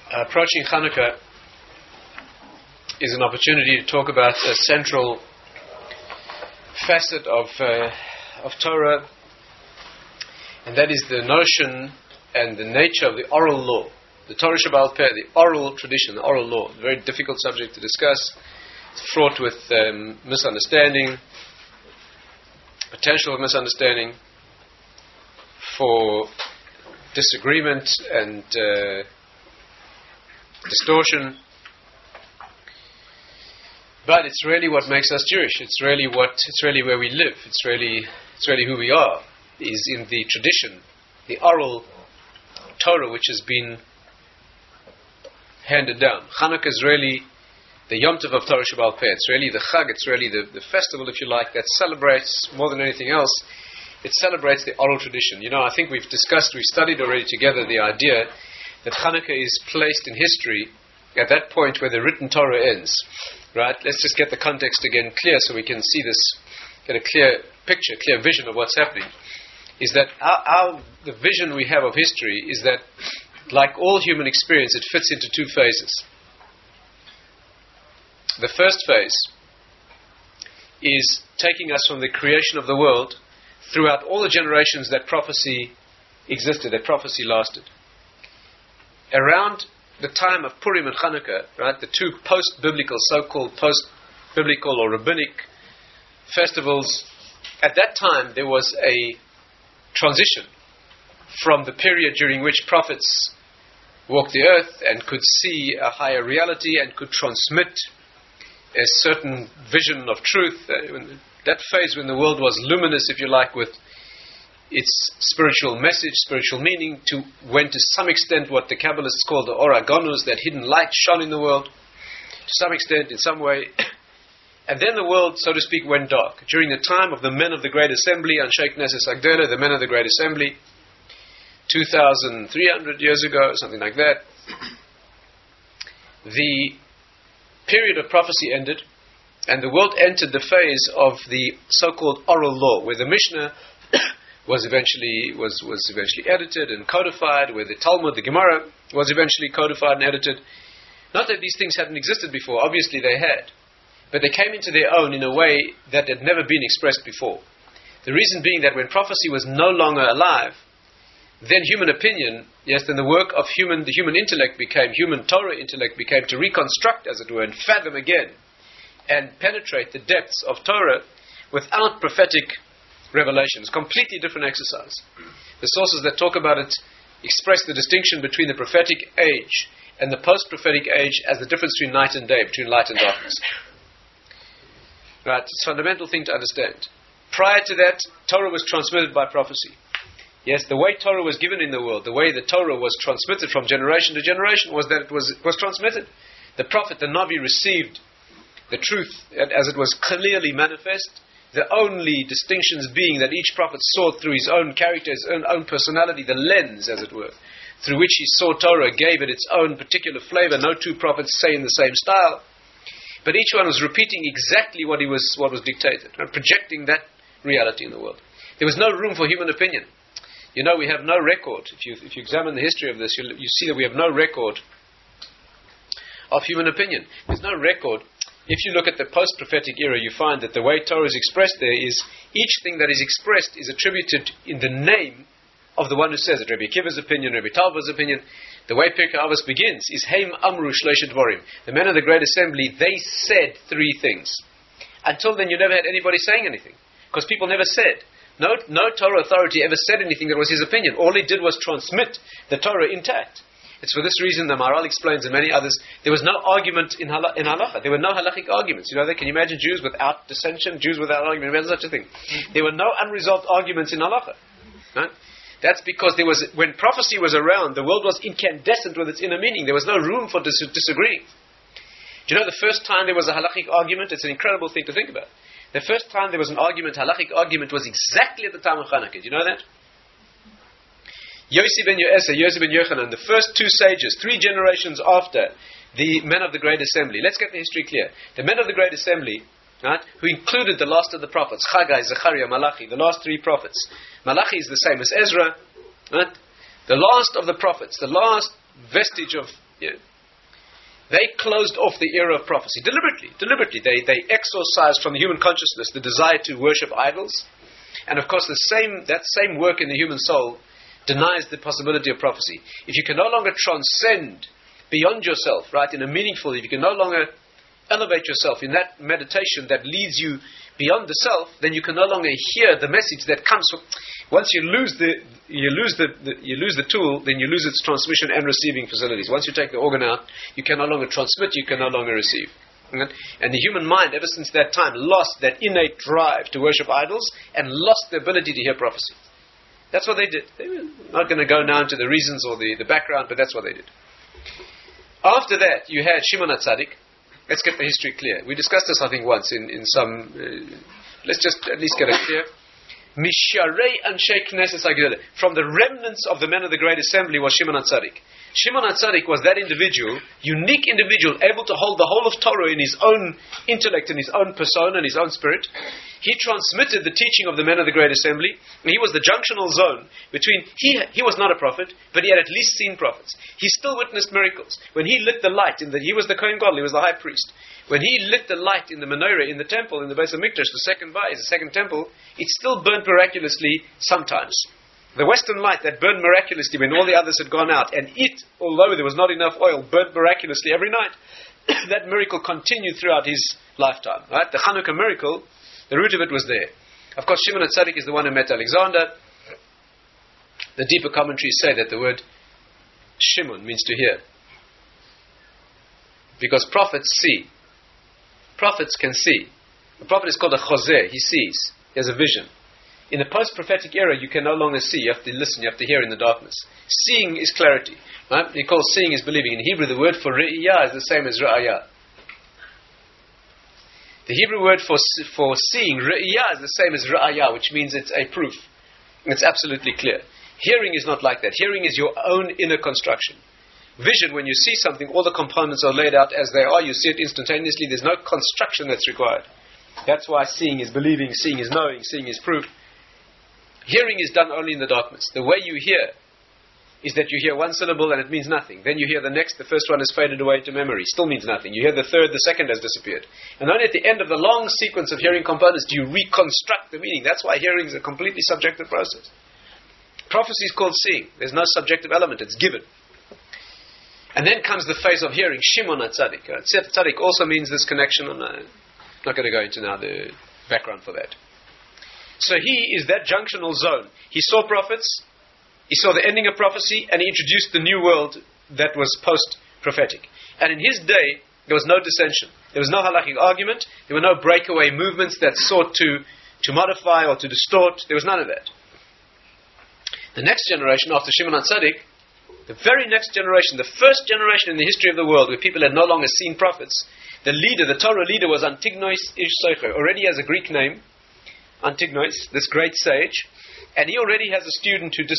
Approaching Hanukkah is an opportunity to talk about a central facet of Torah, and that is the notion and the nature of the oral law, the Torah Shebaal Peh, the oral tradition, the oral law. A very difficult subject to discuss. It's fraught with misunderstanding, potential of misunderstanding, for disagreement and distortion. But it's really what makes us Jewish. It's really where we live. It's really who we are. Is in the tradition, the oral Torah which has been handed down. Hanukkah is really the Yom Tov of Torah Shebaal Peh. It's really the Chag. It's really the festival, if you like, that celebrates more than anything else. It celebrates the oral tradition. You know, I think we've studied already together the idea that Hanukkah is placed in history at that point where the written Torah ends. Right? Let's just get the context again clear so we can see this, get a clear picture, clear vision of what's happening. Is that the vision we have of history is that, like all human experience, it fits into two phases. The first phase is taking us from the creation of the world throughout all the generations that prophecy existed, that prophecy lasted. Around the time of Purim and Chanukah, right, the two post-biblical, so-called post-biblical or rabbinic festivals, at that time there was a transition from the period during which prophets walked the earth and could see a higher reality and could transmit a certain vision of truth. That phase when the world was luminous, if you like, with its spiritual message, spiritual meaning, to when to some extent what the Kabbalists call the Or HaGanuz, that hidden light shone in the world, to some extent, in some way. And then the world, so to speak, went dark. During the time of the men of the Great Assembly, Anshe Knesset Agdela, the men of the Great Assembly, 2,300 years ago, something like that, the period of prophecy ended, and the world entered the phase of the so-called oral law, where the Mishnah was eventually edited and codified, where the Talmud, the Gemara, was eventually codified and edited. Not that these things hadn't existed before, obviously they had, but they came into their own in a way that had never been expressed before. The reason being that when prophecy was no longer alive, then human opinion, then the work of the human intellect became, human Torah intellect became to reconstruct, as it were, and fathom again, and penetrate the depths of Torah without prophetic revelations. Completely different exercise. The sources that talk about it express the distinction between the prophetic age and the post-prophetic age as the difference between night and day, between light and darkness. Right? It's a fundamental thing to understand. Prior to that, Torah was transmitted by prophecy. Yes, the way Torah was given in the world, the way the Torah was transmitted from generation to generation was that it was transmitted. The prophet, the Navi, received the truth as it was clearly manifest, the only distinctions being that each prophet saw through his own character, his own personality, the lens, as it were, through which he saw Torah, gave it its own particular flavor. No two prophets say in the same style, but each one was repeating exactly what was dictated, and projecting that reality in the world. There was no room for human opinion. You know, we have no record. If you examine the history of this, you see that we have no record of human opinion. There's no record. If you look at the post-prophetic era, you find that the way Torah is expressed there is, each thing that is expressed is attributed in the name of the one who says it. Rabbi Akiva's opinion, Rabbi Talva's opinion. The way Pirkei Avos begins is Heim Amru Shleisha Dvorim. The men of the Great Assembly, they said three things. Until then, you never had anybody saying anything, because people never said. No Torah authority ever said anything that was his opinion. All he did was transmit the Torah intact. It's for this reason, the Maharal explains, and many others, there was no argument in halacha. There were no halachic arguments. You know that? Can you imagine Jews without dissension? Jews without argument? Imagine such a thing. There were no unresolved arguments in halacha. Right? That's because when prophecy was around, the world was incandescent with its inner meaning. There was no room for disagreeing. Do you know the first time there was a halachic argument? It's an incredible thing to think about. The first time there was an argument, halachic argument, was exactly at the time of Chanukah. Do you know that? Yossi ben Yoeser, Yossi ben Yochanan, the first two sages, 3 generations after the men of the Great Assembly. Let's get the history clear. The men of the Great Assembly, right, who included the last of the prophets, Chagai, Zechariah, Malachi, the last 3 prophets. Malachi is the same as Ezra. Right? The last of the prophets, the last vestige of Yeah. They closed off the era of prophecy deliberately. They exorcised from the human consciousness the desire to worship idols. And of course, that same work in the human soul denies the possibility of prophecy. If you can no longer transcend beyond yourself, right, in a meaningful, if you can no longer elevate yourself in that meditation that leads you beyond the self, then you can no longer hear the message that comes from. Once you lose the tool, then you lose its transmission and receiving facilities. Once you take the organ out, you can no longer transmit, you can no longer receive. And the human mind, ever since that time, lost that innate drive to worship idols and lost the ability to hear prophecy. That's what they did. They were not going to go now into the reasons or the background, but that's what they did. After that, you had Shimon HaTzadik. Let's get the history clear. We discussed this, I think, once in some... let's just at least get it clear. Misharei Anshe Knesset HaGedolah. From the remnants of the men of the Great Assembly was Shimon HaTzadik. Shimon HaTzadik was that individual, unique individual, able to hold the whole of Torah in his own intellect, in his own persona, in his own spirit. He transmitted the teaching of the men of the Great Assembly, and he was the junctional zone between, he was not a prophet, but he had at least seen prophets. He still witnessed miracles. When he lit the light, he was the Kohen Gadol, he was the high priest. When he lit the light in the menorah, in the temple, in the Beis HaMikdash, the second Bayis, the second temple, it still burnt miraculously sometimes. The western light that burned miraculously when all the others had gone out, and it, although there was not enough oil, burnt miraculously every night. That miracle continued throughout his lifetime. Right? The Hanukkah miracle, the root of it was there. Of course, Shimon HaTzadik is the one who met Alexander. The deeper commentaries say that the word Shimon means to hear. Because prophets see. Prophets can see. A prophet is called a chozeh. He sees. He has a vision. In the post-prophetic era, you can no longer see. You have to listen. You have to hear in the darkness. Seeing is clarity. Right? He calls seeing is believing. In Hebrew, the word for re'iyah is the same as ra'ayah. The Hebrew word for seeing, re'iyah, is the same as ra'ayah, which means it's a proof. It's absolutely clear. Hearing is not like that. Hearing is your own inner construction. Vision, when you see something, all the components are laid out as they are. You see it instantaneously. There's no construction that's required. That's why seeing is believing, seeing is knowing, seeing is proof. Hearing is done only in the darkness. The way you hear is that you hear one syllable and it means nothing. Then you hear the next, the first one has faded away to memory, still means nothing. You hear the third, the second has disappeared. And only at the end of the long sequence of hearing components do you reconstruct the meaning. That's why hearing is a completely subjective process. Prophecy is called seeing. There's no subjective element, it's given. And then comes the phase of hearing, Shimon HaTzadik. Tzadik also means this connection. I'm not going to go into now the background for that. So he is that junctional zone. He saw prophets, he saw the ending of prophecy, and he introduced the new world that was post-prophetic. And in his day, there was no dissension. There was no halachic argument. There were no breakaway movements that sought to modify or to distort. There was none of that. The next generation after Shimon HaTzadik, the very next generation, the first generation in the history of the world where people had no longer seen prophets, the Torah leader was Antignois Ish Socher, already has a Greek name, Antignois, this great sage, and he already has a student who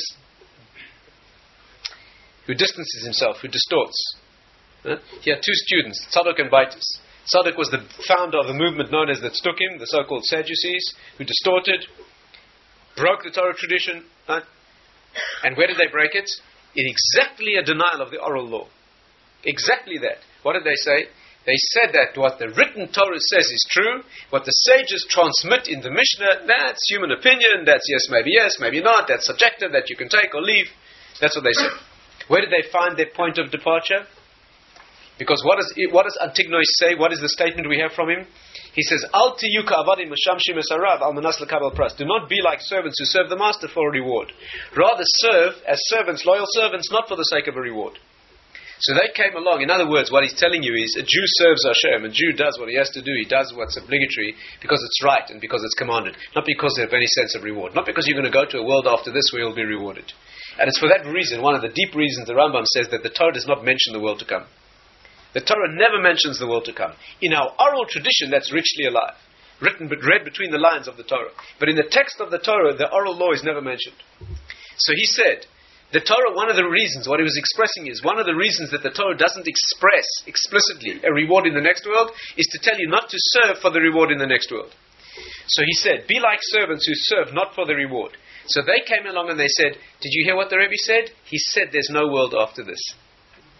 distances himself, who distorts. He had two students, Tzadok and Baitis. Tzadok was the founder of the movement known as the Tzdukim, the so-called Sadducees, who distorted, broke the Torah tradition. And where did they break it? In exactly a denial of the oral law. Exactly that. What did they say? They said that what the written Torah says is true, what the sages transmit in the Mishnah, that's human opinion, that's yes, maybe not, that's subjective, that you can take or leave. That's what they said. Where did they find their point of departure? Because what does Antignois say? What is the statement we have from him? He says, Al tiyu ka'avadim mishamshim es harav al manas lekabel pras. Do not be like servants who serve the master for a reward. Rather serve as servants, loyal servants, not for the sake of a reward. So they came along. In other words, what he's telling you is a Jew serves Hashem. A Jew does what he has to do. He does what's obligatory because it's right and because it's commanded. Not because they have any sense of reward. Not because you're going to go to a world after this where you'll be rewarded. And it's for that reason, one of the deep reasons the Rambam says that the Torah does not mention the world to come. The Torah never mentions the world to come. In our oral tradition, that's richly alive. Read between the lines of the Torah. But in the text of the Torah, the oral law is never mentioned. So he said, the Torah, one of the reasons, what he was expressing is, one of the reasons that the Torah doesn't express explicitly a reward in the next world is to tell you not to serve for the reward in the next world. So he said, be like servants who serve not for the reward. So they came along and they said, did you hear what the Rebbe said? He said there's no world after this.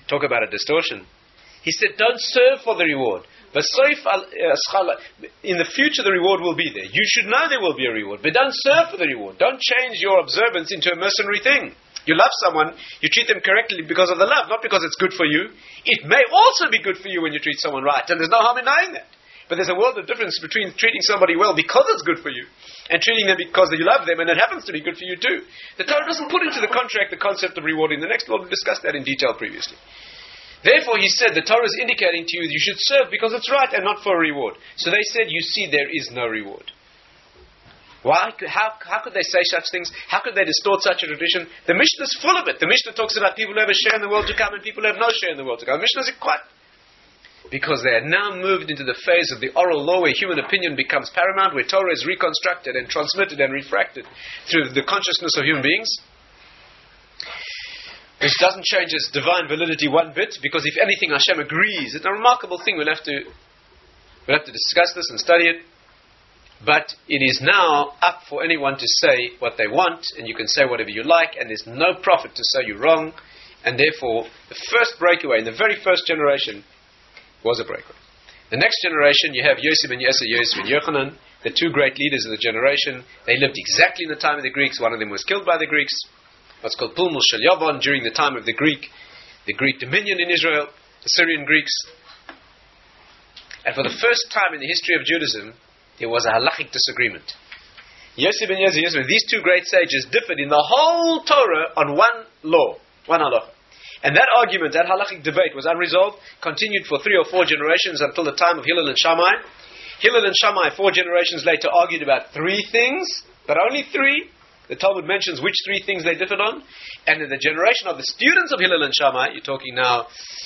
talk about a distortion. He said, don't serve for the reward. In the future, the reward will be there. You should know there will be a reward, but don't serve for the reward. Don't change your observance into a mercenary thing. You love someone, you treat them correctly because of the love, not because it's good for you. It may also be good for you when you treat someone right, and there's no harm in knowing that. But there's a world of difference between treating somebody well because it's good for you and treating them because you love them and it happens to be good for you too. The Torah doesn't put into the contract the concept of rewarding the next. We'll discuss that in detail previously. Therefore, he said, the Torah is indicating to you you should serve because it's right and not for a reward. So they said, you see, there is no reward. Why? How could they say such things? How could they distort such a tradition? The Mishnah is full of it. The Mishnah talks about people who have a share in the world to come and people who have no share in the world to come. The Mishnah is quite... Because they are now moved into the phase of the oral law where human opinion becomes paramount, where Torah is reconstructed and transmitted and refracted through the consciousness of human beings. Which doesn't change its divine validity one bit, because if anything Hashem agrees, it's a remarkable thing. We'll have to discuss this and study it. But it is now up for anyone to say what they want, and you can say whatever you like, and there's no profit to say you're wrong. And therefore, the first breakaway in the very first generation was a breakaway. The next generation, you have Yosef ben Yosef, Yosef ben Yochanan, the two great leaders of the generation. They lived exactly in the time of the Greeks. One of them was killed by the Greeks. What's called Pulmul Shel Yavon, during the time of the Greek dominion in Israel, the Syrian Greeks. And for the first time in the history of Judaism, there was a halachic disagreement. Yosef ben Yosef, these two great sages differed in the whole Torah on one law, one halacha. And that argument, that halachic debate was unresolved, continued for 3 or 4 generations until the time of Hillel and Shammai. Hillel and Shammai, 4 generations later, argued about 3 things, but only 3. The Talmud mentions which 3 things they differed on. And in the generation of the students of Hillel and Shammai, you're talking now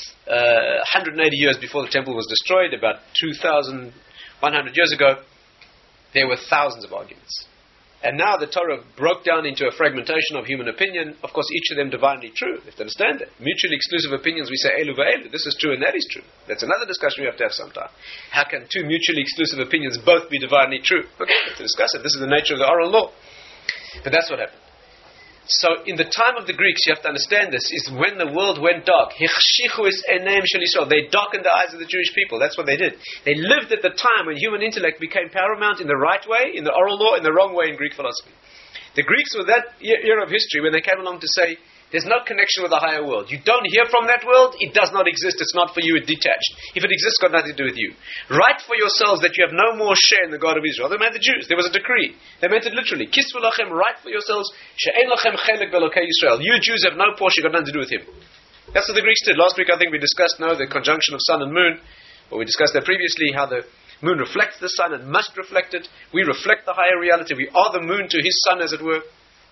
180 years before the temple was destroyed, about 2,100 years ago, there were thousands of arguments. And now the Torah broke down into a fragmentation of human opinion, of course each of them divinely true. You have to understand that. Mutually exclusive opinions, we say elu va'elu, this is true and that is true. That's another discussion we have to have sometime. How can 2 mutually exclusive opinions both be divinely true? Okay, we have to discuss it. This is the nature of the oral law. But that's what happened. So in the time of the Greeks, you have to understand this, is when the world went dark. They darkened the eyes of the Jewish people. That's what they did. They lived at the time when human intellect became paramount in the right way, in the oral law, in the wrong way in Greek philosophy. The Greeks were that era of history when they came along to say, there's no connection with the higher world. You don't hear from that world, it does not exist, it's not for you, it's detached. If it exists, it's got nothing to do with you. Write for yourselves that you have no more share in the God of Israel. They made the Jews. There was a decree. They meant it literally. Kisvu lachem, write for yourselves, she'en lachem chelek be'elokei Yisrael. You Jews have no portion, got nothing to do with him. That's what the Greeks did. Last week I think we discussed the conjunction of sun and moon, or we discussed that previously, how the moon reflects the sun and must reflect it. We reflect the higher reality. We are the moon to his sun, as it were.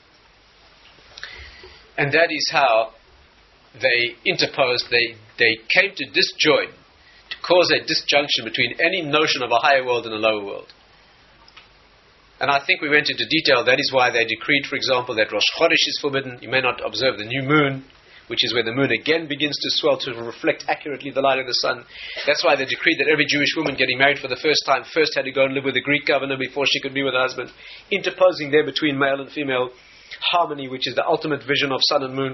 And that is how they interposed, they came to disjoin, to cause a disjunction between any notion of a higher world and a lower world. And I think we went into detail. That is why they decreed, for example, that Rosh Chodesh is forbidden. You may not observe the new moon, which is where the moon again begins to swell to reflect accurately the light of the sun. That's why they decreed that every Jewish woman getting married for the first time first had to go and live with a Greek governor before she could be with her husband, interposing there between male and female harmony, which is the ultimate vision of sun and moon.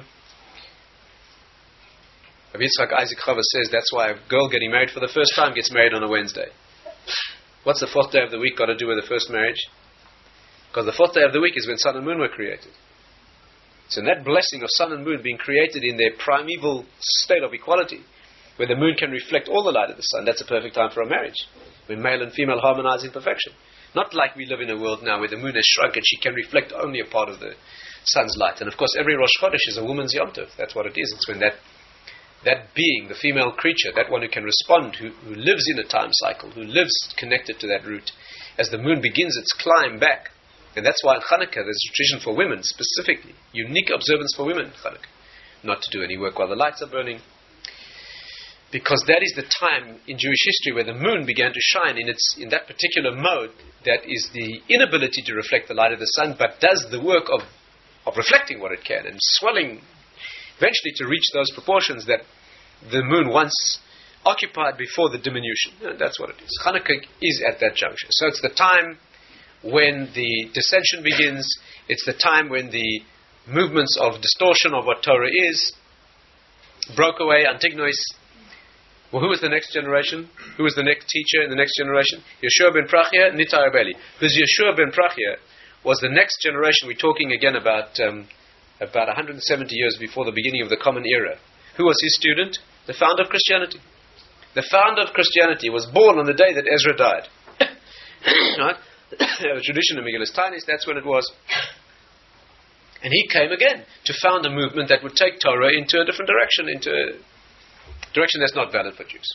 Rabbi Yitzchak Isaac Chava says that's why a girl getting married for the first time gets married on a Wednesday. What's the 4th day of the week got to do with the first marriage? Because the 4th day of the week is when sun and moon were created. So in that blessing of sun and moon being created in their primeval state of equality, where the moon can reflect all the light of the sun, that's a perfect time for a marriage, when male and female harmonize in perfection. Not like we live in a world now where the moon has shrunk and she can reflect only a part of the sun's light. And of course every Rosh Chodesh is a woman's Yom Tov. That's what it is. It's when that being, the female creature, that one who can respond, who lives in a time cycle, who lives connected to that root, as the moon begins its climb back. And that's why in Hanukkah there's a tradition for women, specifically, unique observance for women in Hanukkah. Not to do any work while the lights are burning. Because that is the time in Jewish history where the moon began to shine in that particular mode that is the inability to reflect the light of the sun, but does the work of reflecting what it can and swelling eventually to reach those proportions that the moon once occupied before the diminution. That's what it is. Hanukkah is at that juncture. So it's the time when the dissension begins. It's the time when the movements of distortion of what Torah is broke away, Antignois. Well, who was the next generation? Who was the next teacher in the next generation? Yeshua ben Prachia, Nita Arbeli. Because Yeshua ben Prachia was the next generation. We're talking again about 170 years before the beginning of the Common Era. Who was his student? The founder of Christianity. The founder of Christianity was born on the day that Ezra died. Right? The tradition of Megillus Tainis, that's when it was. And he came again to found a movement that would take Torah into a different direction, into a direction that's not valid for Jews.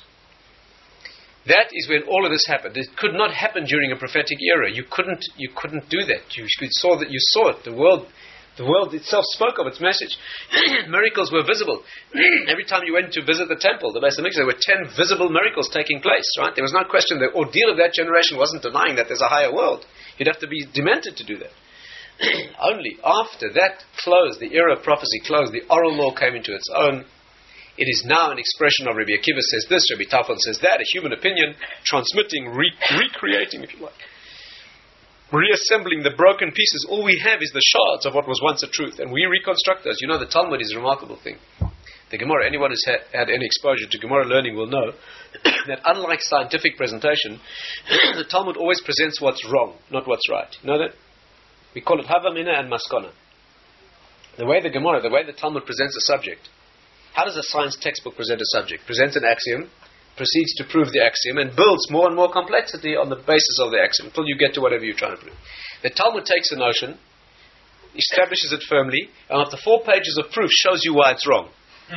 That is when all of this happened. It could not happen during a prophetic era. You couldn't do that. You saw it. The world itself spoke of its message. Miracles were visible. Every time you went to visit the temple, the Beis Hamikdash, there were 10 visible miracles taking place. Right? There was no question. The ordeal of that generation wasn't denying that there's a higher world. You'd have to be demented to do that. Only after that closed, the era of prophecy closed, the oral law came into its own. It is now an expression of Rabbi Akiva says this, Rabbi Tafel says that, a human opinion, transmitting, recreating, if you like. Reassembling the broken pieces. All we have is the shards of what was once a truth, and we reconstruct those. You know, the Talmud is a remarkable thing. The Gemara, anyone who's had any exposure to Gemara learning will know that unlike scientific presentation, the Talmud always presents what's wrong, not what's right. You know that? We call it Havamina and Maskana. The way the Talmud presents a subject. How does a science textbook present a subject? Presents an axiom, proceeds to prove the axiom, and builds more and more complexity on the basis of the axiom until you get to whatever you're trying to prove. The Talmud takes a notion, establishes it firmly, and after 4 pages of proof shows you why it's wrong.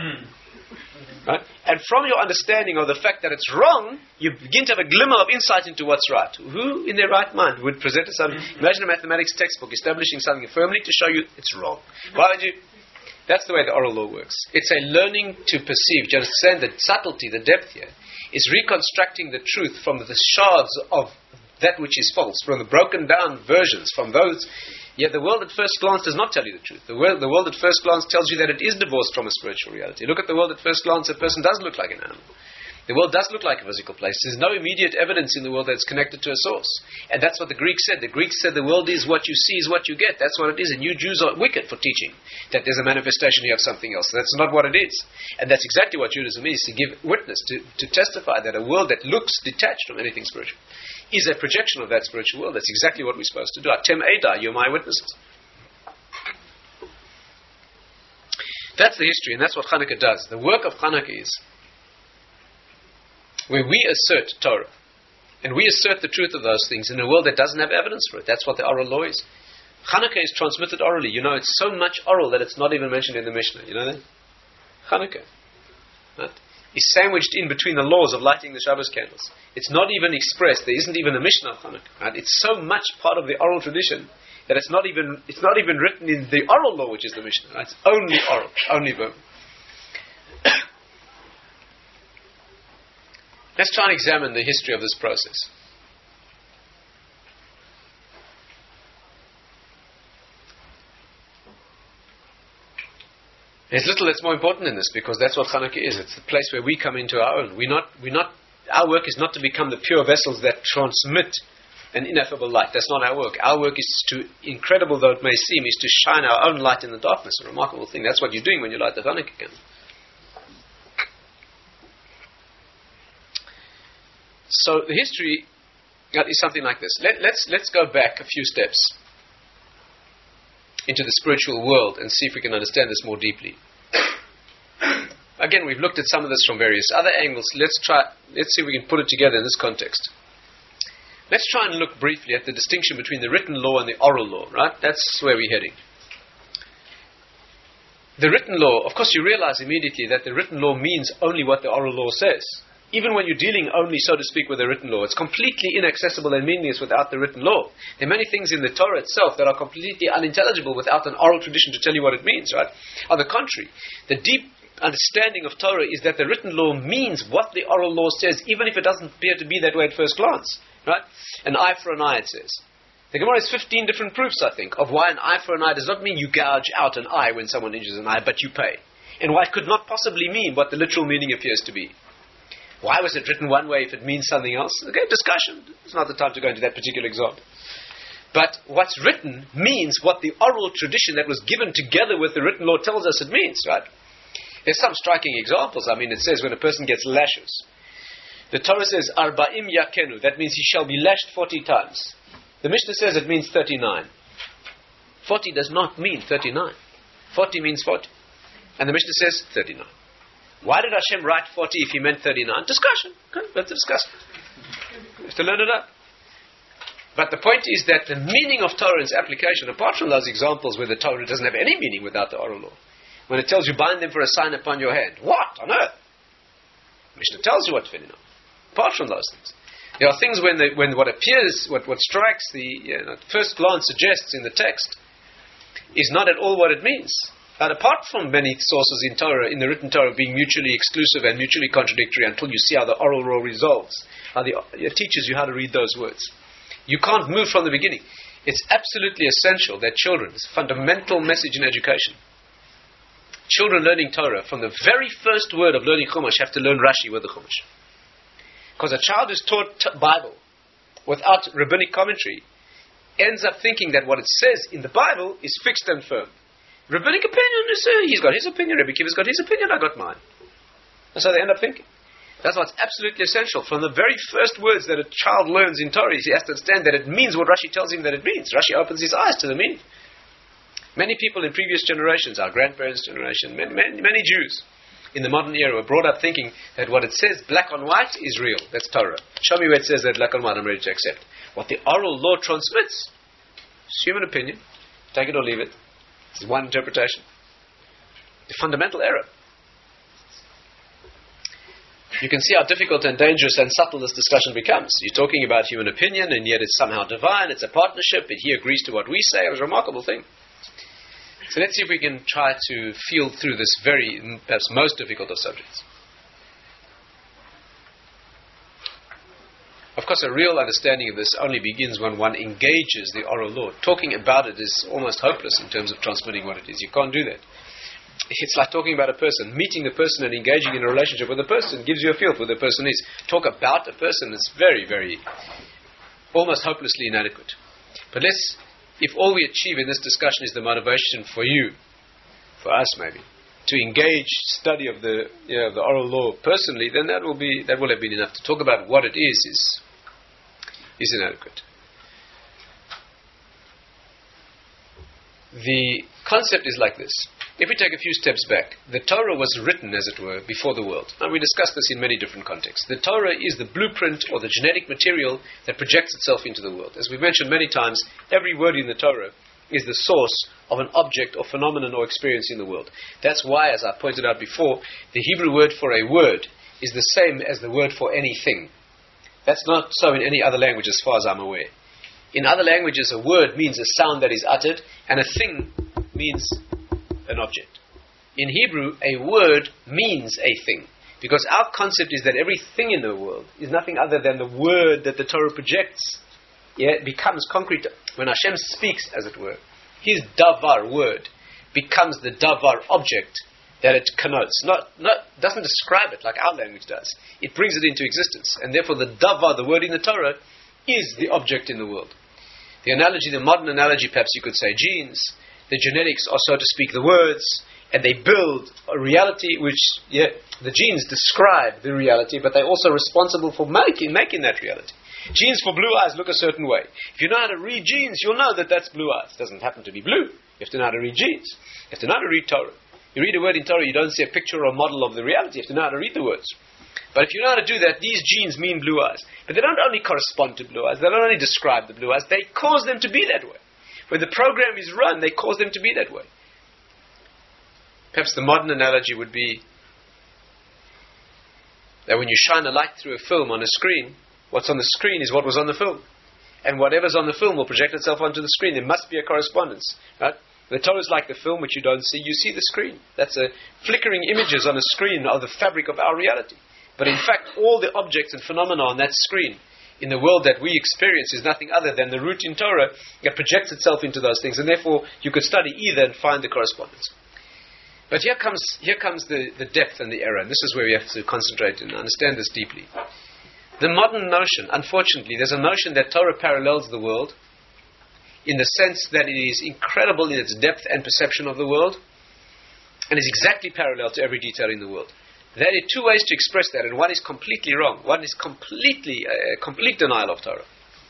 Right? And from your understanding of the fact that it's wrong, you begin to have a glimmer of insight into what's right. Who in their right mind would present something? Imagine a mathematics textbook establishing something firmly to show you it's wrong. Why would you? That's the way the oral law works. It's a learning to perceive. Do you understand the subtlety, the depth here? Is reconstructing the truth from the shards of that which is false, from the broken down versions, from those. Yet the world at first glance does not tell you the truth. The world at first glance tells you that it is divorced from a spiritual reality. Look at the world at first glance, a person does look like an animal. The world does look like a physical place. There's no immediate evidence in the world that's connected to a source. And that's what the Greeks said. The Greeks said the world is what you see is what you get. That's what it is. And you Jews are wicked for teaching that there's a manifestation here of something else. That's not what it is. And that's exactly what Judaism is, to give witness, to testify that a world that looks detached from anything spiritual is a projection of that spiritual world. That's exactly what we're supposed to do. Atem Eidai, you're my witnesses. That's the history, and that's what Hanukkah does. The work of Hanukkah is where we assert Torah, and we assert the truth of those things in a world that doesn't have evidence for it. That's what the oral law is. Hanukkah is transmitted orally. You know, it's so much oral that it's not even mentioned in the Mishnah. You know that? Hanukkah. Right? Is sandwiched in between the laws of lighting the Shabbos candles. It's not even expressed. There isn't even a Mishnah of Hanukkah. Right? It's so much part of the oral tradition that it's not even written in the oral law, which is the Mishnah. Right? It's only oral, only verbal. Let's try and examine the history of this process. There's little that's more important in this, because that's what Hanukkah is. It's the place where we come into our own. Our work is not to become the pure vessels that transmit an ineffable light. That's not our work. Our work is to, incredible though it may seem, is to shine our own light in the darkness. A remarkable thing. That's what you're doing when you light the Hanukkah candle. So the history is something like this. Let's go back a few steps into the spiritual world and see if we can understand this more deeply. Again, we've looked at some of this from various other angles. Let's see if we can put it together in this context. Let's try and look briefly at the distinction between the written law and the oral law, right? That's where we're heading. The written law, of course you realize immediately that the written law means only what the oral law says. Even when you're dealing only, so to speak, with the written law, it's completely inaccessible and meaningless without the written law. There are many things in the Torah itself that are completely unintelligible without an oral tradition to tell you what it means, right? On the contrary, the deep understanding of Torah is that the written law means what the oral law says, even if it doesn't appear to be that way at first glance, right? An eye for an eye, it says. The Gemara has 15 different proofs, I think, of why an eye for an eye does not mean you gouge out an eye when someone injures an eye, but you pay. And why it could not possibly mean what the literal meaning appears to be. Why was it written one way if it means something else? Okay, discussion. It's not the time to go into that particular example. But what's written means what the oral tradition that was given together with the written law tells us it means, right? There's some striking examples. I mean, it says when a person gets lashes, the Torah says, Arba'im yakenu, that means he shall be lashed 40 times. The Mishnah says it means 39. 40 does not mean 39. 40 means 40. And the Mishnah says 39. Why did Hashem write 40 if he meant 39? Discussion. Okay, let's discuss. We have to learn it up. But the point is that the meaning of Torah and its application, apart from those examples where the Torah doesn't have any meaning without the oral law, when it tells you bind them for a sign upon your hand, what on earth? Mishnah tells you what tefillin are. Apart from those things, there are things when what appears, what strikes the first glance suggests in the text, is not at all what it means. And apart from many sources in Torah, in the written Torah, being mutually exclusive and mutually contradictory, until you see how the oral law resolves, how it teaches you how to read those words. You can't move from the beginning. It's absolutely essential that children, it's a fundamental message in education. Children learning Torah, from the very first word of learning Chumash, have to learn Rashi with the Chumash. Because a child who's taught Bible without rabbinic commentary ends up thinking that what it says in the Bible is fixed and firm. Rabbinic opinion is, he's got his opinion, Rabbi Kiva's got his opinion, I got mine. That's how they end up thinking. That's what's absolutely essential. From the very first words that a child learns in Torah, he has to understand that it means what Rashi tells him that it means. Rashi opens his eyes to the meaning. Many people in previous generations, our grandparents' generation, many Jews in the modern era were brought up thinking that what it says black on white is real. That's Torah. Show me where it says that black on white, I'm ready to accept. What the oral law transmits, it's human opinion. Take it or leave it. It's one interpretation. The fundamental error. You can see how difficult and dangerous and subtle this discussion becomes. You're talking about human opinion, and yet it's somehow divine, it's a partnership, and he agrees to what we say. It was a remarkable thing. So let's see if we can try to feel through this very, perhaps most difficult of subjects. Of course, a real understanding of this only begins when one engages the oral law. Talking about it is almost hopeless in terms of transmitting what it is. You can't do that. It's like talking about a person. Meeting the person and engaging in a relationship with a person gives you a feel for who the person is. Talk about a person is very, very, almost hopelessly inadequate. But if all we achieve in this discussion is the motivation for you, for us maybe, to engage study of the oral law personally, then that will have been enough. To talk about what it is inadequate. The concept is like this. If we take a few steps back, the Torah was written, as it were, before the world. And we discussed this in many different contexts. The Torah is the blueprint or the genetic material that projects itself into the world. As we've mentioned many times, every word in the Torah is the source of an object or phenomenon or experience in the world. That's why, as I pointed out before, the Hebrew word for a word is the same as the word for anything. That's not so in any other language as far as I'm aware. In other languages, a word means a sound that is uttered, and a thing means an object. In Hebrew, a word means a thing. Because our concept is that everything in the world is nothing other than the word that the Torah projects. It becomes concrete. When Hashem speaks, as it were, his davar word becomes the davar object that it connotes. Doesn't describe it like our language does. It brings it into existence. And therefore the davar, the word in the Torah, is the object in the world. The analogy, the modern analogy, perhaps you could say genes. The genetics are, so to speak, the words, and they build a reality which, the genes describe the reality, but they're also responsible for making that reality. Genes for blue eyes look a certain way. If you know how to read genes, you'll know that that's blue eyes. It doesn't happen to be blue. You have to know how to read genes. You have to know how to read Torah. You read a word in Torah, you don't see a picture or a model of the reality. You have to know how to read the words. But if you know how to do that, these genes mean blue eyes. But they don't only correspond to blue eyes, they don't only describe the blue eyes, they cause them to be that way. When the program is run, they cause them to be that way. Perhaps the modern analogy would be that when you shine a light through a film on a screen, what's on the screen is what was on the film. And whatever's on the film will project itself onto the screen. There must be a correspondence. Right? The Torah is like the film which you don't see. You see the screen. That's a flickering images on a screen of the fabric of our reality. But in fact, all the objects and phenomena on that screen in the world that we experience is nothing other than the root in Torah that projects itself into those things. And therefore, you could study either and find the correspondence. But here comes the depth and the error. And this is where we have to concentrate and understand this deeply. The modern notion, unfortunately, there's a notion that Torah parallels the world in the sense that it is incredible in its depth and perception of the world, and is exactly parallel to every detail in the world. There are two ways to express that, and one is completely wrong. One is completely complete denial of Torah.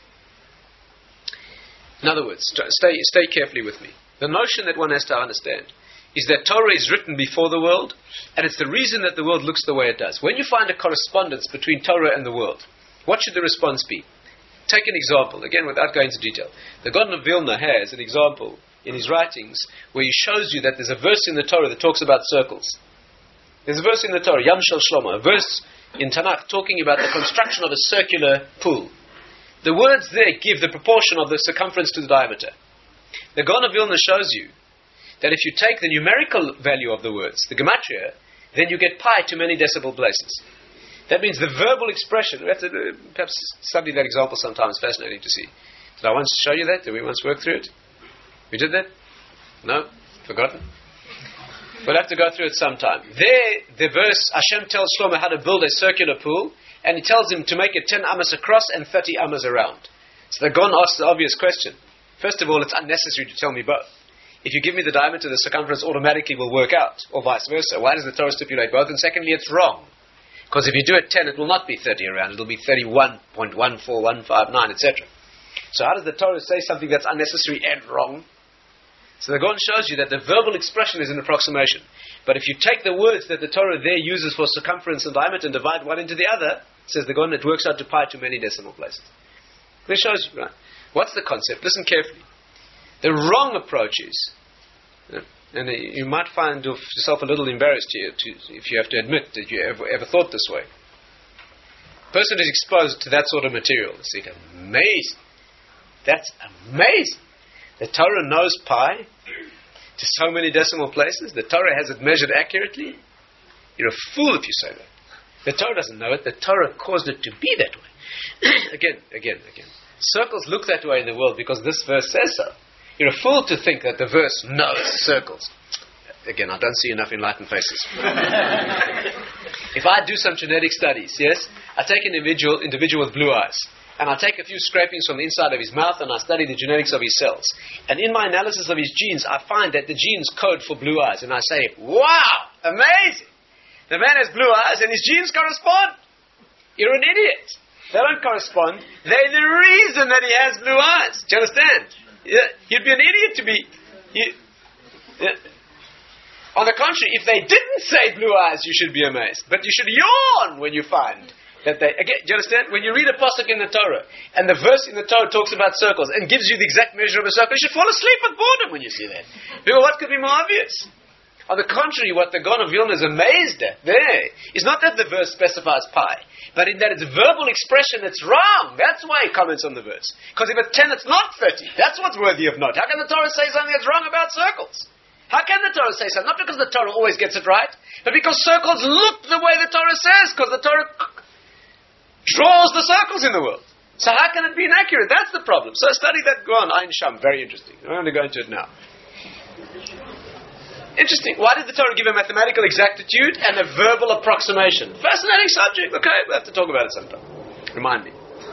In other words, stay carefully with me. The notion that one has to understand is that Torah is written before the world, and it's the reason that the world looks the way it does. When you find a correspondence between Torah and the world, what should the response be? Take an example, again without going into detail. The Gaon of Vilna has an example in his writings where he shows you that there's a verse in the Torah that talks about circles. There's a verse in the Torah, Yam Shel Shlomo, a verse in Tanakh talking about the construction of a circular pool. The words there give the proportion of the circumference to the diameter. The Gaon of Vilna shows you that if you take the numerical value of the words, the gematria, then you get pi to many decimal places. That means the verbal expression. We have to perhaps study that example sometime. It's fascinating to see. Did I once show you that? Did we once work through it? We did that? No? Forgotten? We'll have to go through it sometime. There, the verse, Hashem tells Shlomo how to build a circular pool, and he tells him to make it 10 amas across and 30 amas around. So the Gaon asks the obvious question. First of all, it's unnecessary to tell me both. If you give me the diameter, the circumference automatically will work out, or vice versa. Why does the Torah stipulate both? And secondly, it's wrong. Because if you do it 10, it will not be 30 around. It will be 31.14159, etc. So how does the Torah say something that's unnecessary and wrong? So the Gaon shows you that the verbal expression is an approximation. But if you take the words that the Torah there uses for circumference and diameter and divide one into the other, says the Gaon, it works out to pi to many decimal places. This shows you, right? What's the concept? Listen carefully. The wrong approach is, and you might find yourself a little embarrassed here if you have to admit that you ever thought this way. A person is exposed to that sort of material. It's like amazing. That's amazing. The Torah knows pi to so many decimal places. The Torah has it measured accurately. You're a fool if you say that. The Torah doesn't know it. The Torah caused it to be that way. Again. Circles look that way in the world because this verse says so. You're a fool to think that the verse knows circles. Again, I don't see enough enlightened faces. If I do some genetic studies, yes, I take an individual with blue eyes, and I take a few scrapings from the inside of his mouth and I study the genetics of his cells. And in my analysis of his genes, I find that the genes code for blue eyes. And I say, wow, amazing. The man has blue eyes and his genes correspond. You're an idiot. They don't correspond. They're the reason that he has blue eyes. Do you understand? You'd be an idiot to be... On the contrary, if they didn't say blue eyes, you should be amazed. But you should yawn when you find... that they, again, do you understand? When you read a pasuk in the Torah, and the verse in the Torah talks about circles, and gives you the exact measure of a circle, you should fall asleep with boredom when you see that. Because what could be more obvious? On the contrary, what the Gaon of Vilna is amazed at there is not that the verse specifies pi, but in that it's verbal expression that's wrong. That's why he comments on the verse. Because if it's 10, it's not 30. That's what's worthy of note. How can the Torah say something that's wrong about circles? How can the Torah say something? Not because the Torah always gets it right, but because circles look the way the Torah says, because the Torah draws the circles in the world. So how can it be inaccurate? That's the problem. So study that Gaon, Ein Sham, very interesting. I'm going to go into it now. Interesting. Why did the Torah give a mathematical exactitude and a verbal approximation? Fascinating subject. Okay, we'll have to talk about it sometime. Remind me.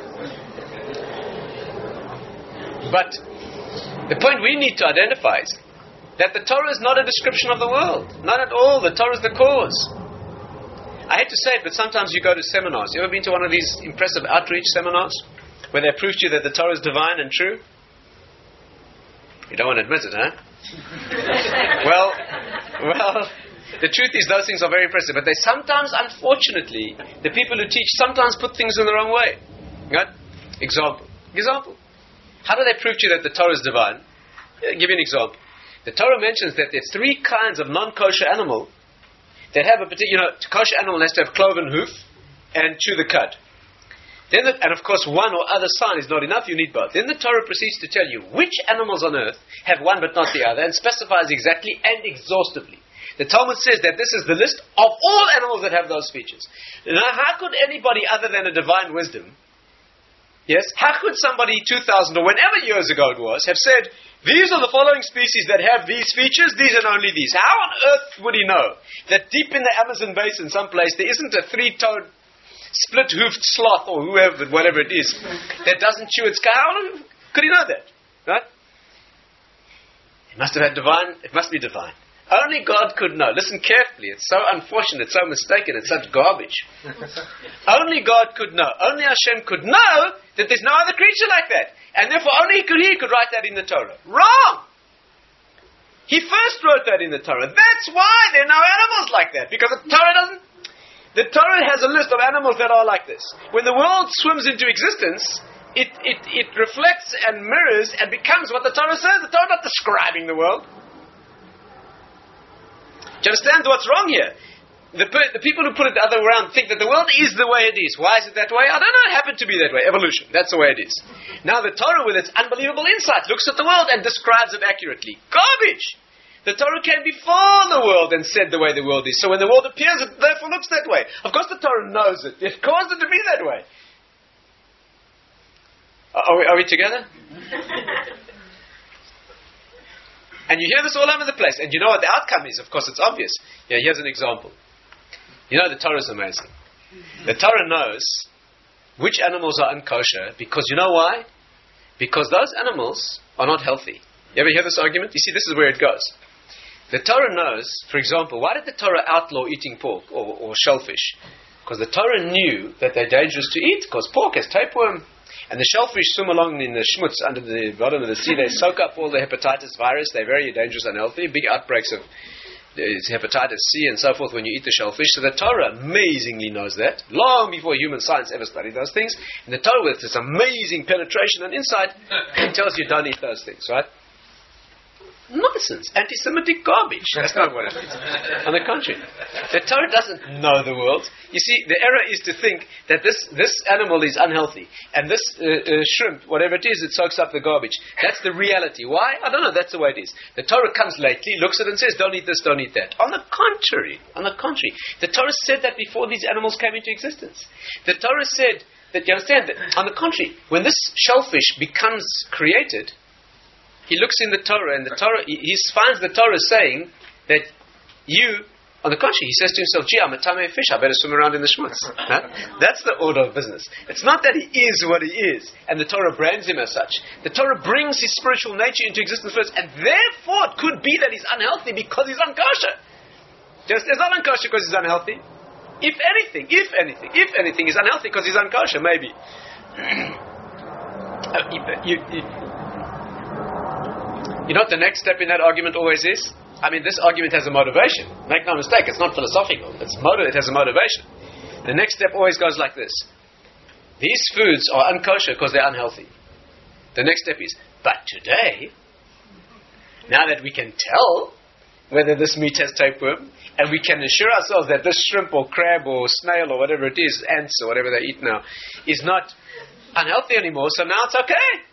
But the point we need to identify is that the Torah is not a description of the world. Not at all. The Torah is the cause. I hate to say it, but sometimes you go to seminars. You ever been to one of these impressive outreach seminars where they prove to you that the Torah is divine and true? You don't want to admit it, huh? Well, the truth is those things are very impressive, but they sometimes, unfortunately, the people who teach sometimes put things in the wrong way. Right? Example. How do they prove to you that the Torah is divine? I'll give you an example. The Torah mentions that there's 3 kinds of non-kosher animal that have a particular, kosher animal has to have cloven hoof and chew the cud. And of course, one or other sign is not enough, you need both. Then the Torah proceeds to tell you which animals on earth have one but not the other, and specifies exactly and exhaustively. The Talmud says that this is the list of all animals that have those features. Now, how could anybody other than a divine wisdom, yes, how could somebody 2,000 or whenever years ago it was, have said, these are the following species that have these features, these and only these? How on earth would he know that deep in the Amazon basin someplace there isn't a 3-toed, split-hoofed sloth or whatever it is, that doesn't chew its cud? How could he know that? Right? It must be divine. Only God could know. Listen carefully. It's so unfortunate, it's so mistaken, it's such garbage. Only God could know. Only Hashem could know that there's no other creature like that. And therefore only He could write that in the Torah. Wrong! He first wrote that in the Torah. That's why there are no animals like that. Because the Torah has a list of animals that are like this. When the world swims into existence, it reflects and mirrors and becomes what the Torah says. The Torah is not describing the world. Do you understand what's wrong here? The people who put it the other way around think that the world is the way it is. Why is it that way? I don't know. It happened to be that way. Evolution. That's the way it is. Now the Torah, with its unbelievable insight, looks at the world and describes it accurately. Garbage! The Torah came before the world and said the way the world is. So when the world appears, it therefore looks that way. Of course the Torah knows it. It caused it to be that way. Are we together? And you hear this all over the place. And you know what the outcome is. Of course, it's obvious. Yeah, here's an example. You know, the Torah is amazing. The Torah knows which animals are unkosher because you know why? Because those animals are not healthy. You ever hear this argument? You see, this is where it goes. The Torah knows, for example, why did the Torah outlaw eating pork or shellfish? Because the Torah knew that they're dangerous to eat because pork has tapeworm. And the shellfish swim along in the schmutz under the bottom of the sea. They soak up all the hepatitis virus. They're very dangerous and unhealthy. Big outbreaks of hepatitis C and so forth when you eat the shellfish. So the Torah amazingly knows that, long before human science ever studied those things. And the Torah, with this amazing penetration and insight, tells you don't eat those things, right? Nonsense. Anti-Semitic garbage. That's not what it is. On the contrary. The Torah doesn't know the world. You see, the error is to think that this animal is unhealthy. And this shrimp, whatever it is, it soaks up the garbage. That's the reality. Why? I don't know. That's the way it is. The Torah comes lately, looks at it and says, don't eat this, don't eat that. On the contrary. The Torah said that before these animals came into existence. The Torah said that, you understand, that on the contrary, when this shellfish becomes created, he looks in the Torah, and the Torah, he finds the Torah saying that on the contrary, he says to himself, gee, I'm a tamei fish, I better swim around in the schmutz. Huh? That's the order of business. It's not that he is what he is, and the Torah brands him as such. The Torah brings his spiritual nature into existence first, and therefore it could be that he's unhealthy because he's unkosher. It's not unkosher because he's unhealthy. If anything, he's unhealthy because he's unkosher, maybe. You know what the next step in that argument always is? I mean, this argument has a motivation. Make no mistake, it's not philosophical. It has a motivation. The next step always goes like this. These foods are unkosher because they're unhealthy. The next step is, but today, now that we can tell whether this meat has tapeworm, and we can assure ourselves that this shrimp or crab or snail or whatever it is, ants or whatever they eat now, is not unhealthy anymore, so now it's okay.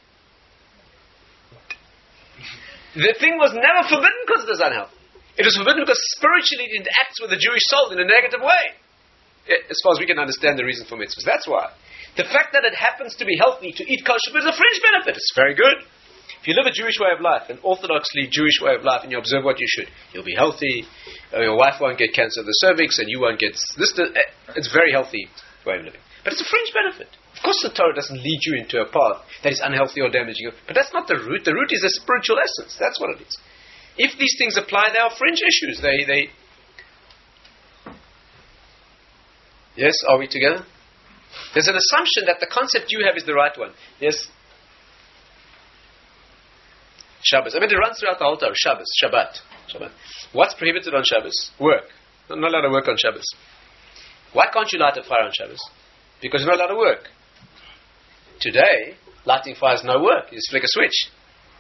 The thing was never forbidden because it was unhealthy. It was forbidden because spiritually it interacts with the Jewish soul in a negative way. As far as we can understand the reason for mitzvahs. That's why. The fact that it happens to be healthy to eat kosher is a fringe benefit. It's very good. If you live a Jewish way of life, an orthodoxly Jewish way of life, and you observe what you should, you'll be healthy, your wife won't get cancer of the cervix, and you won't get this. It's a very healthy way of living. But it's a fringe benefit. Of course the Torah doesn't lead you into a path that is unhealthy or damaging you. But that's not the root. The root is the spiritual essence. That's what it is. If these things apply, they are fringe issues. Yes, are we together? There's an assumption that the concept you have is the right one. Yes? Shabbos. I mean, it runs throughout the whole Torah. Shabbat. What's prohibited on Shabbos? Work. I'm not allowed to work on Shabbos. Why can't you light a fire on Shabbos? Because you're not allowed to work. Today, lighting fire is no work. You just flick a switch.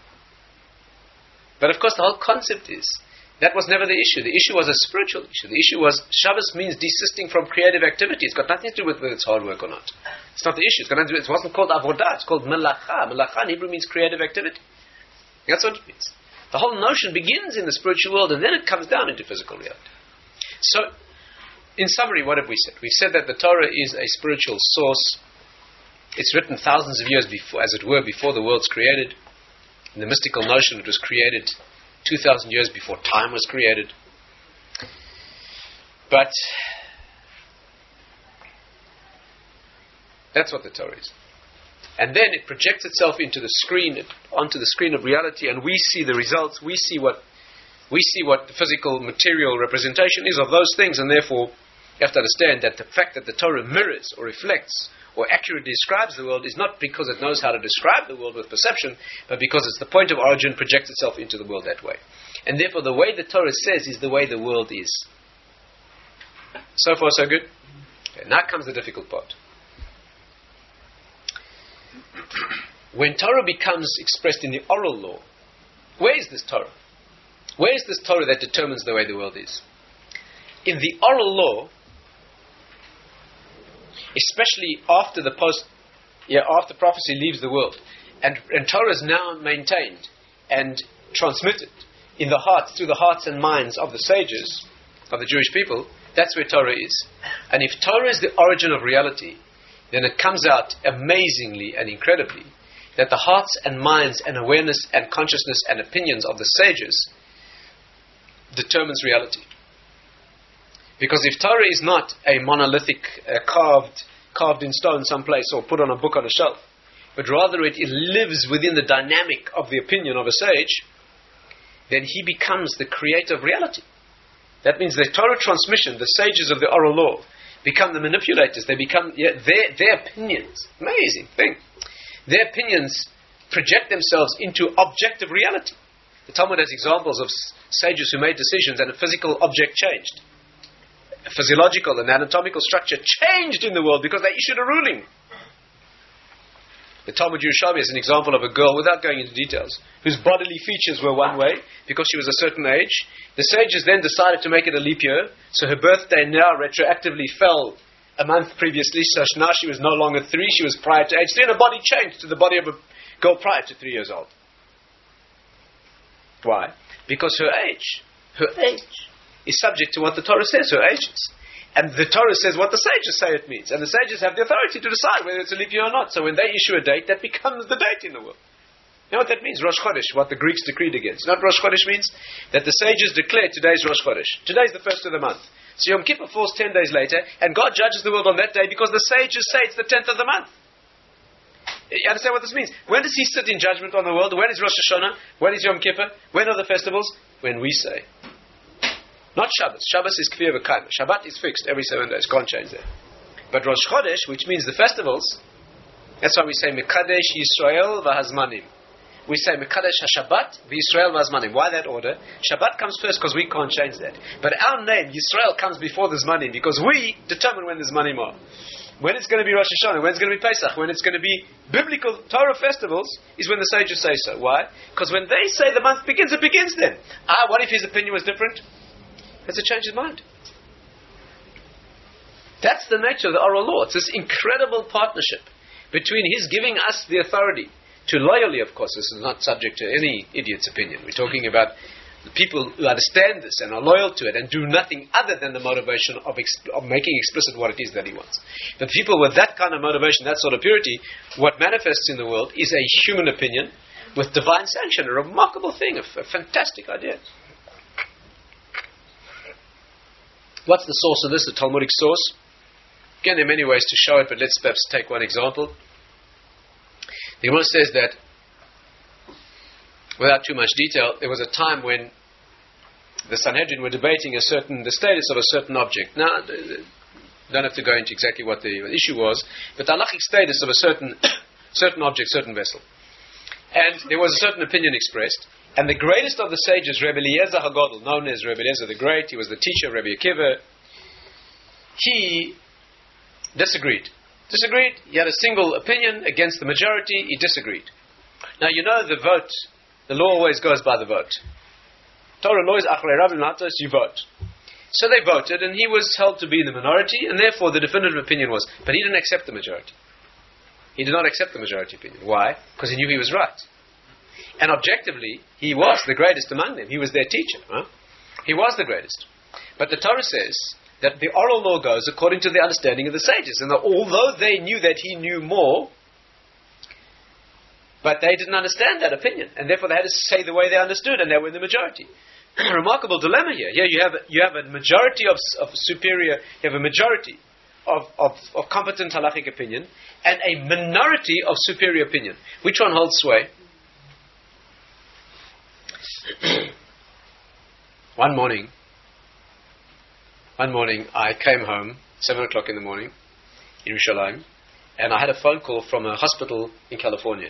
But of course, the whole concept is, that was never the issue. The issue was a spiritual issue. The issue was, Shabbos means desisting from creative activity. It's got nothing to do with whether it's hard work or not. It's not the issue. It wasn't called avodah. It's called melacha. Melacha in Hebrew means creative activity. That's what it means. The whole notion begins in the spiritual world, and then it comes down into physical reality. So, in summary, what have we said? We've said that the Torah is a spiritual source. It's written thousands of years before, as it were, before the world's created. In the mystical notion, it was created 2,000 years before time was created. But that's what the Torah is. And then it projects itself onto the screen of reality, and we see the results. We see what We see what the physical, material representation is of those things, and therefore you have to understand that the fact that the Torah mirrors or reflects or accurately describes the world is not because it knows how to describe the world with perception, but because it's the point of origin, projects itself into the world that way. And therefore the way the Torah says is the way the world is. So far so good? Okay, now comes the difficult part. When Torah becomes expressed in the oral law, where is this Torah? Where is this Torah that determines the way the world is? In the oral law, especially after after prophecy leaves the world, and Torah is now maintained and transmitted in the hearts, through the hearts and minds of the sages, of the Jewish people, that's where Torah is. And if Torah is the origin of reality, then it comes out amazingly and incredibly that the hearts and minds and awareness and consciousness and opinions of the sages determines reality. Because if Torah is not a monolithic, carved in stone someplace or put on a book on a shelf, but rather it lives within the dynamic of the opinion of a sage, then he becomes the creator of reality. That means the Torah transmission, the sages of the oral law, become the manipulators. They become their opinions. Amazing thing. Their opinions project themselves into objective reality. The Talmud has examples of sages who made decisions and a physical object changed. A physiological and anatomical structure changed in the world because they issued a ruling. The Talmud Yerushalmi is an example of a girl, without going into details, whose bodily features were one way because she was a certain age. The sages then decided to make it a leap year, so her birthday now retroactively fell a month previously, so now she was no longer 3, she was prior to age 3, and her body changed to the body of a girl prior to 3 years old. Why? Because her age is subject to what the Torah says, her age is. And the Torah says what the sages say it means. And the sages have the authority to decide whether it's a leap year or not. So when they issue a date, that becomes the date in the world. You know what that means? Rosh Chodesh, what the Greeks decreed against. You know what Rosh Chodesh means? That the sages declare today's Rosh Chodesh. Today's the first of the month. So Yom Kippur falls 10 days later, and God judges the world on that day because the sages say it's the 10th of the month. You understand what this means? When does he sit in judgment on the world? When is Rosh Hashanah? When is Yom Kippur? When are the festivals? When we say. Not Shabbos. Shabbos is clear v'kaima. Shabbat is fixed every 7 days. Can't change that. But Rosh Chodesh, which means the festivals, that's why we say Mekadesh Yisrael v'hazmanim. We say Mekadesh HaShabbat v'Yisrael v'hazmanim. Why that order? Shabbat comes first because we can't change that. But our name, Yisrael, comes before the Zmanim because we determine when the Zmanim are. When it's going to be Rosh Hashanah, when it's going to be Pesach, when it's going to be biblical Torah festivals, is when the sages say so. Why? Because when they say the month begins, it begins then. What if his opinion was different? Has to change his mind. That's the nature of the oral law. It's this incredible partnership between his giving us the authority to loyally, of course, this is not subject to any idiot's opinion. We're talking about the people who understand this and are loyal to it and do nothing other than the motivation of making explicit what it is that he wants. But people with that kind of motivation, that sort of purity, what manifests in the world is a human opinion with divine sanction, a remarkable thing, a fantastic idea. What's the source of this? The Talmudic source? Again, there are many ways to show it, but let's perhaps take one example. The Gemara says that, without too much detail, there was a time when the Sanhedrin were debating the status of a certain object. Now, don't have to go into exactly what the issue was, but the halachic status of a certain object, certain vessel. And there was a certain opinion expressed. And the greatest of the sages, Rebbe Eliezer HaGodel, known as Rebbe Eliezer the Great, he was the teacher of Rebbe Akiva, he disagreed. He had a single opinion against the majority, he disagreed. Now you know the vote, the law always goes by the vote. Torah law is Achrei Rav L'Natos, you vote. So they voted, and he was held to be the minority, and therefore the definitive opinion was, but he didn't accept the majority. He did not accept the majority opinion. Why? Because he knew he was right. And objectively, he was the greatest among them. He was their teacher. Huh? He was the greatest. But the Torah says that the oral law goes according to the understanding of the sages. And that although they knew that he knew more, but they didn't understand that opinion. And therefore they had to say the way they understood, and they were in the majority. A remarkable dilemma here. Here you have a majority of superior, you have a majority of competent halachic opinion, and a minority of superior opinion. Which one holds sway? One morning, I came home, 7 o'clock in the morning, in Yerushalayim, and I had a phone call from a hospital in California.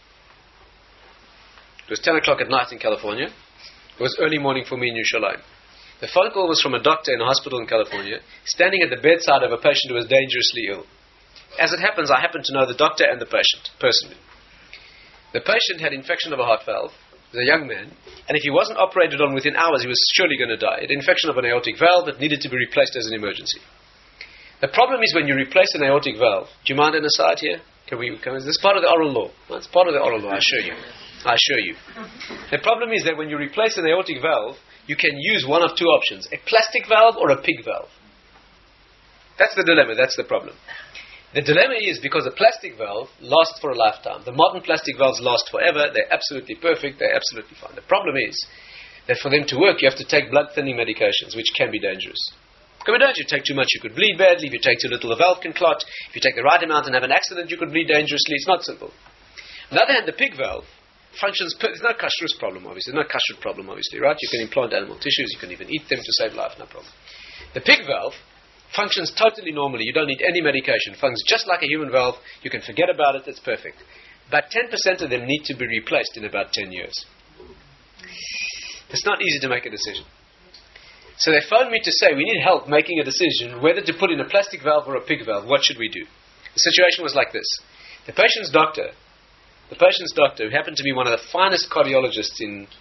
It was 10 o'clock at night in California. It was early morning for me in Yerushalayim. The phone call was from a doctor in a hospital in California, standing at the bedside of a patient who was dangerously ill. As it happens, I happen to know the doctor and the patient, personally. The patient had infection of a heart valve. He was a young man, and if he wasn't operated on within hours, he was surely going to die. He had infection of an aortic valve that needed to be replaced as an emergency. The problem is when you replace an aortic valve. Do you mind an aside here? This is part of the oral law. It's part of the oral law, I assure you. The problem is that when you replace an aortic valve, you can use one of two options: a plastic valve or a pig valve. That's the dilemma, that's the problem. The dilemma is because a plastic valve lasts for a lifetime. The modern plastic valves last forever. They're absolutely perfect. They're absolutely fine. The problem is that for them to work, you have to take blood-thinning medications, which can be dangerous. If you take too much, you could bleed badly. If you take too little, the valve can clot. If you take the right amount and have an accident, you could bleed dangerously. It's not simple. On the other hand, the pig valve functions. There's no kashrut problem, obviously. There's no kashrut problem, obviously, right? You can implant animal tissues. You can even eat them to save life. No problem. The pig valve functions totally normally. You don't need any medication. Functions just like a human valve. You can forget about it. It's perfect. But 10% of them need to be replaced in about 10 years. It's not easy to make a decision. So they phoned me to say, we need help making a decision whether to put in a plastic valve or a pig valve. What should we do? The situation was like this. The patient's doctor, who happened to be one of the finest cardiologists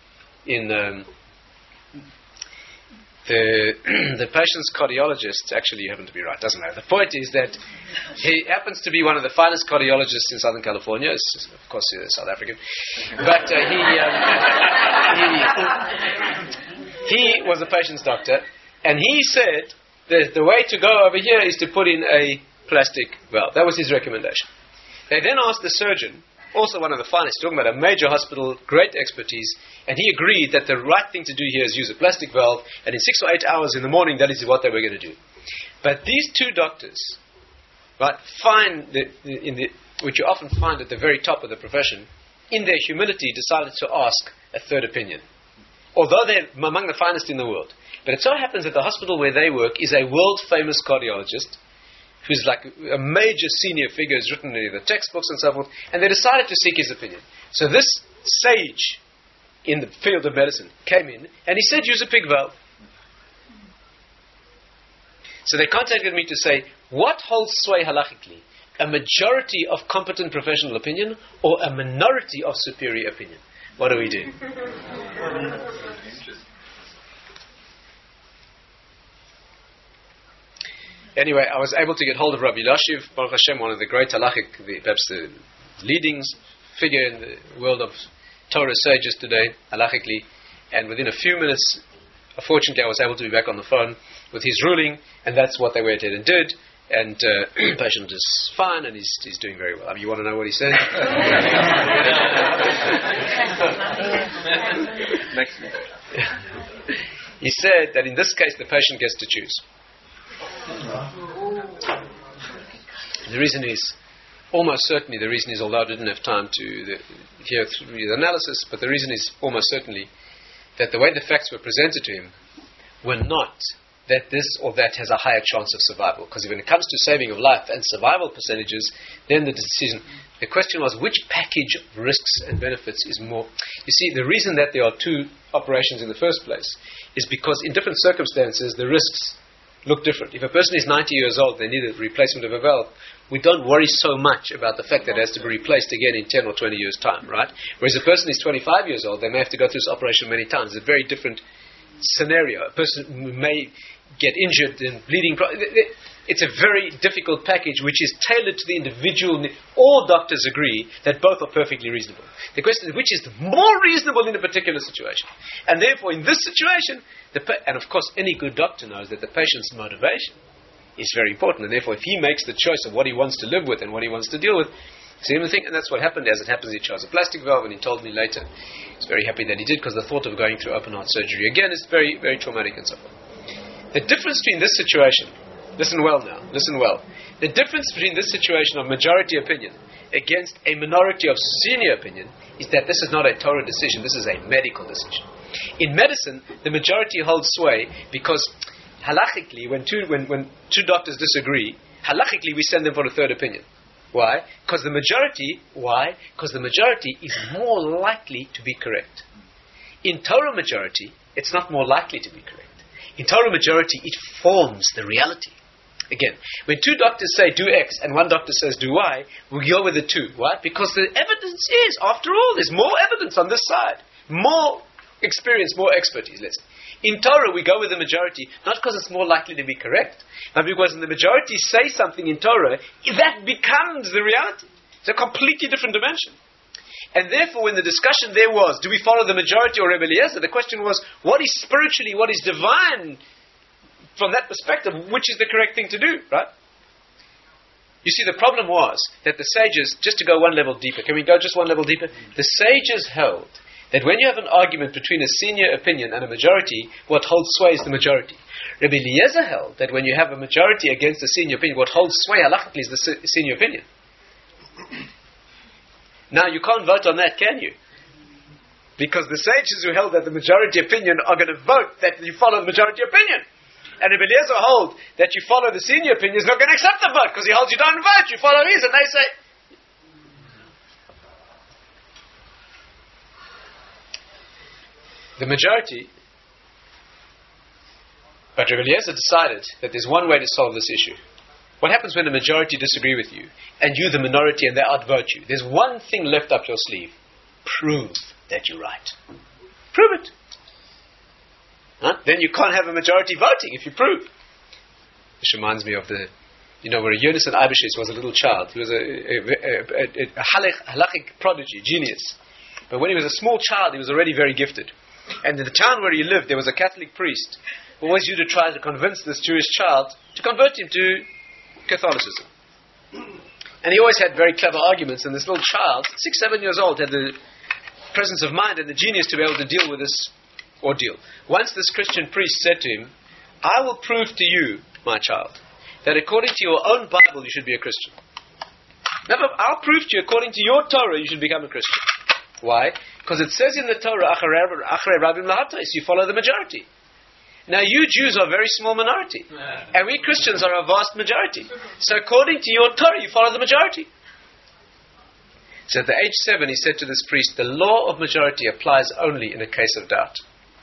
the patient's cardiologist, actually you happen to be right, doesn't matter. The point is that he happens to be one of the finest cardiologists in Southern California. Of course, he's South African. But he was the patient's doctor, and he said that the way to go over here is to put in a plastic valve. That was his recommendation. They then asked the surgeon, also one of the finest, talking about a major hospital, great expertise, and he agreed that the right thing to do here is use a plastic valve, and in 6 or 8 hours in the morning, that is what they were going to do. But these two doctors, right, which you often find at the very top of the profession, in their humility decided to ask a third opinion. Although they're among the finest in the world. But it so happens that the hospital where they work is a world-famous cardiologist, who's like a major senior figure, has written the textbooks and so forth, and they decided to seek his opinion. So this sage in the field of medicine came in, and he said, use a pig valve. So they contacted me to say, what holds sway halachically? A majority of competent professional opinion, or a minority of superior opinion? What do we do? Anyway, I was able to get hold of Rabbi Lashiv, Baruch Hashem, one of the great halachic, perhaps the leading figure in the world of Torah sages today, halachically, and within a few minutes, unfortunately, I was able to be back on the phone with his ruling, and that's what they went ahead and did, and the patient is fine, and he's doing very well. I mean, you want to know what he said? He said that in this case, the patient gets to choose. The reason is, almost certainly, although I didn't have time to hear through the analysis, but the reason is almost certainly that the way the facts were presented to him were not that this or that has a higher chance of survival. Because when it comes to saving of life and survival percentages, then the question was which package of risks and benefits is more. You see, the reason that there are two operations in the first place is because in different circumstances, the risks look different. If a person is 90 years old, they need a replacement of a valve. We don't worry so much about the fact that it has to be replaced again in 10 or 20 years' time, right? Whereas a person is 25 years old, they may have to go through this operation many times. It's a very different scenario. A person may get injured and bleeding. It's a very difficult package which is tailored to the individual. All doctors agree that both are perfectly reasonable. The question is which is more reasonable in a particular situation. And therefore, in this situation, and of course any good doctor knows that the patient's motivation is very important. And therefore, if he makes the choice of what he wants to live with and what he wants to deal with, same thing. And that's what happened. As it happens, he chose a plastic valve, and he told me later he's very happy that he did, because the thought of going through open heart surgery again is very, very traumatic and so forth. The difference between this situation, listen well now, listen well. The difference between this situation of majority opinion against a minority of senior opinion is that this is not a Torah decision, this is a medical decision. In medicine, the majority holds sway because halachically, when two doctors disagree, halachically we send them for a third opinion. Why? Because the majority. Why? Because the majority is more likely to be correct. In Torah majority, it's not more likely to be correct. In Torah majority, it forms the reality. Again, when two doctors say do X and one doctor says do Y, we go with the two. Why? Because the evidence is, after all, there's more evidence on this side. More experience, more expertise, let's say. In Torah, we go with the majority, not because it's more likely to be correct, but because when the majority say something in Torah, that becomes the reality. It's a completely different dimension. And therefore, when the discussion there was, do we follow the majority or Rebbe Eliezer, the question was, what is spiritually, what is divine, from that perspective, which is the correct thing to do, right? You see, the problem was that the sages, just to go one level deeper, can we go just one level deeper? The sages held that when you have an argument between a senior opinion and a majority, what holds sway is the majority. Rebbe Eliezer held that when you have a majority against a senior opinion, what holds sway halachically is the senior opinion. Now, you can't vote on that, can you? Because the sages who held that the majority opinion are going to vote that you follow the majority opinion. And if Eliezer hold that you follow the senior opinion, he's not going to accept the vote because he holds you don't vote, you follow his, and they say. The majority, but Rebbe Eliezer decided that there's one way to solve this issue. What happens when the majority disagree with you, and you the minority, and they outvote you? There's one thing left up your sleeve. Prove that you're right. Prove it. Huh? Then you can't have a majority voting if you prove. This reminds me of where Yonasan Eibeshitz was a little child. He was a halachic prodigy, genius. But when he was a small child, he was already very gifted. And in the town where he lived, there was a Catholic priest who always used to try to convince this Jewish child to convert him to Catholicism. And he always had very clever arguments, and this little child, 6-7 years old, had the presence of mind and the genius to be able to deal with this ordeal. Once this Christian priest said to him, I will prove to you, my child, that according to your own Bible you should be a Christian. I'll prove to you, according to your Torah, you should become a Christian. Why? Because it says in the Torah, Acharei Rabim Lahatais, you follow the majority. Now you Jews are a very small minority, and we Christians are a vast majority. So according to your Torah, you follow the majority. So at the age 7, he said to this priest, the law of majority applies only in a case of doubt.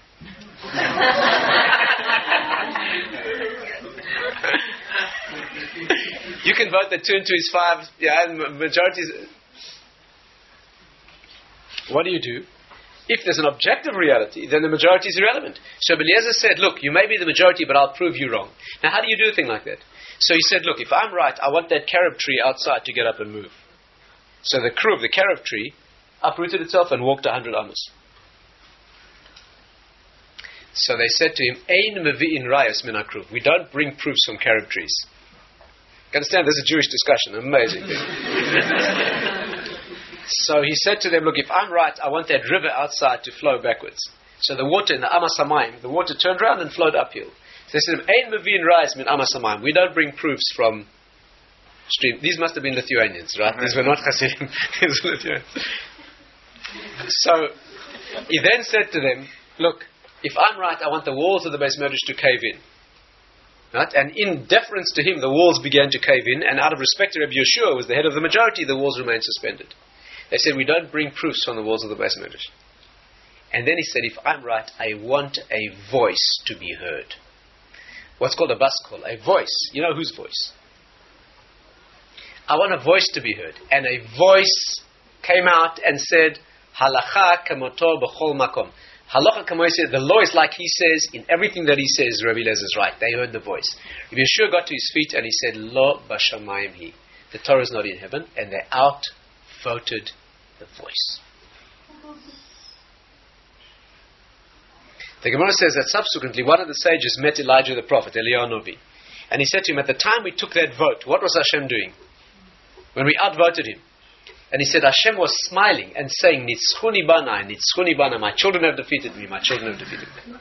You can vote that 2 and 2 is 5, and majority is... What do? If there's an objective reality, then the majority is irrelevant. So Eliezer said, look, you may be the majority, but I'll prove you wrong. Now, how do you do a thing like that? So he said, look, if I'm right, I want that carob tree outside to get up and move. So the crew of the carob tree uprooted itself and walked 100 amos. So they said to him, Ein mevi'in rayas min hakruv. We don't bring proofs from carob trees. You understand? This is a Jewish discussion. Amazing thing. So he said to them, look, if I'm right, I want that river outside to flow backwards. So the water in the Amas Hamayim, the water turned around and flowed uphill. So they said, Ein mevi'in rayas min Amas Hamayim. We don't bring proofs from stream. These must have been Lithuanians, right? These were not Hasidim. These were Lithuanians. So he then said to them, look, if I'm right, I want the walls of the Beis Medrash to cave in. Right? And in deference to him, the walls began to cave in, and out of respect to Rabbi Yeshua, who was the head of the majority, the walls remained suspended. They said, we don't bring proofs from the walls of the Beis Medrash. And then he said, if I'm right, I want a voice to be heard. What's called a bas kol, a voice. You know whose voice? I want a voice to be heard. And a voice came out and said, Halacha kamoto b'chol makom. Halacha kamoto said, the law is like he says, in everything that he says, Rabbi Eliezer is right. They heard the voice. Rabbi Yeshua got to his feet and he said, Lo b'shamayim hi. The Torah is not in heaven, and they outvoted the voice. The Gemara says that subsequently one of the sages met Elijah the prophet, Eliyahu Novi, and he said to him, at the time we took that vote, what was Hashem doing? When we outvoted him. And he said, Hashem was smiling and saying, Nitzchuni bana, my children have defeated me, my children have defeated me.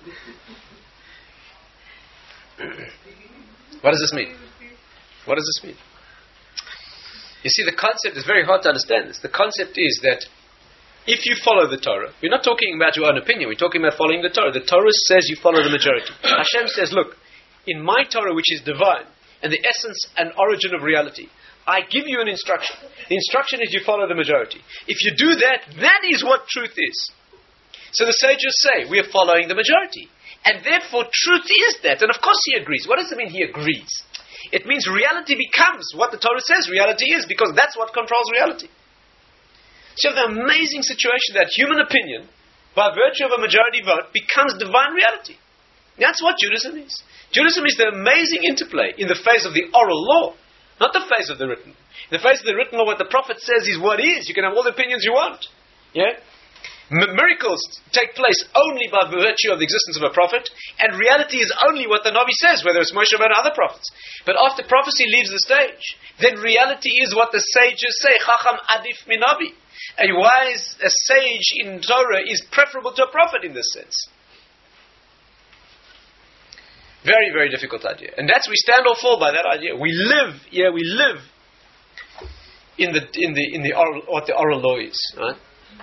What does this mean? What does this mean? You see, the concept is very hard to understand this. The concept is that if you follow the Torah, we're not talking about your own opinion, we're talking about following the Torah. The Torah says you follow the majority. Hashem says, look, in my Torah, which is divine, and the essence and origin of reality, I give you an instruction. The instruction is you follow the majority. If you do that, that is what truth is. So the sages say, we are following the majority. And therefore, truth is that. And of course he agrees. What does it mean he agrees? It means reality becomes what the Torah says reality is, because that's what controls reality. So you have the amazing situation that human opinion, by virtue of a majority vote, becomes divine reality. That's what Judaism is. Judaism is the amazing interplay in the phase of the oral law, not the phase of the written. In the phase of the written law, what the prophet says is what is. You can have all the opinions you want. Yeah? Miracles take place only by virtue of the existence of a prophet, and reality is only what the Navi says, whether it's Moshe or other prophets. But after prophecy leaves the stage, then reality is what the sages say, Chacham Adif min Navi. A wise, a sage in Torah is preferable to a prophet in this sense. Very, very difficult idea. And that's, we stand or fall by that idea. We live in the oral, what the oral law is, right?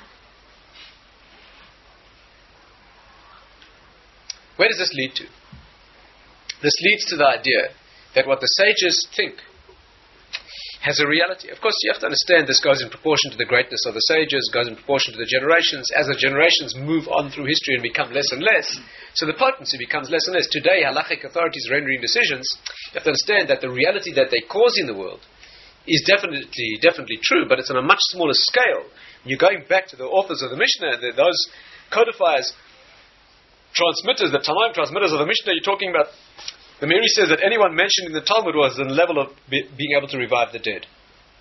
Where does this lead to? This leads to the idea that what the sages think has a reality. Of course, you have to understand this goes in proportion to the greatness of the sages, goes in proportion to the generations. As the generations move on through history and become less and less, so the potency becomes less and less. Today, halachic authorities rendering decisions, you have to understand that the reality that they cause in the world is definitely true, but it's on a much smaller scale. You're going back to the authors of the Mishnah, those codifiers, transmitters, the Tanaim transmitters of the Mishnah you're talking about. The Meiri says that anyone mentioned in the Talmud was on the level of being able to revive the dead.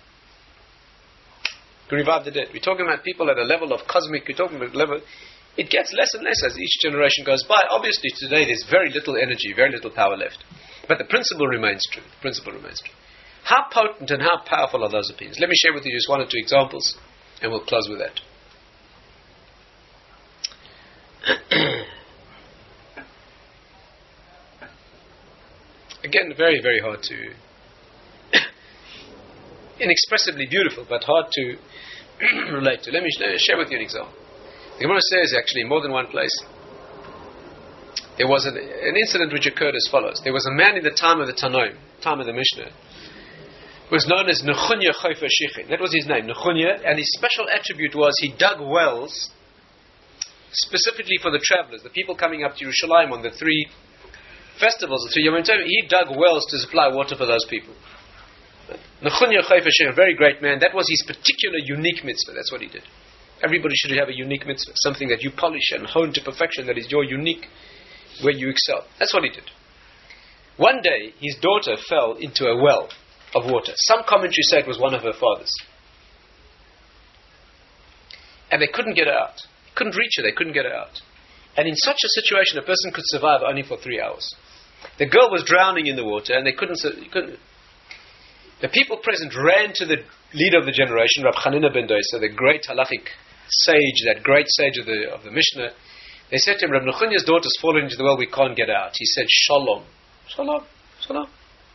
To revive the dead. We're talking about people at a level of cosmic, we're talking about a level. It gets less and less as each generation goes by. Obviously today there's very little energy, very little power left. But the principle remains true. The principle remains true. How potent and how powerful are those opinions? Let me share with you just one or two examples, and we'll close with that. Again, very, very hard to... inexpressibly beautiful, but hard to relate to. Let me share with you an example. The Gemara says, actually, in more than one place, there was an incident which occurred as follows. There was a man in the time of the Tanoim, time of the Mishnah, who was known as Nechunya Chofer Shichin. That was his name, Nechunya, and his special attribute was he dug wells specifically for the travelers, the people coming up to Yerushalayim on the three festivals, the three Yom Tov. He dug wells to supply water for those people. Nechunya Chofer Shichin, a very great man. That was his particular unique mitzvah. That's what he did. Everybody should have a unique mitzvah, something that you polish and hone to perfection, that is your unique, where you excel. That's what he did. One day, his daughter fell into a well of water. Some commentaries say it was one of her father's. And they couldn't get her out. Couldn't reach her, they couldn't get her out. And in such a situation, a person could survive only for 3 hours. The girl was drowning in the water, and they couldn't. The people present ran to the leader of the generation, Rab Chanina ben Dosa, the great halachic sage, that great sage of the Mishnah. They said to him, Rab Nechunya's daughter's fallen into the well, we can't get her out. He said, Shalom. Shalom. Shalom.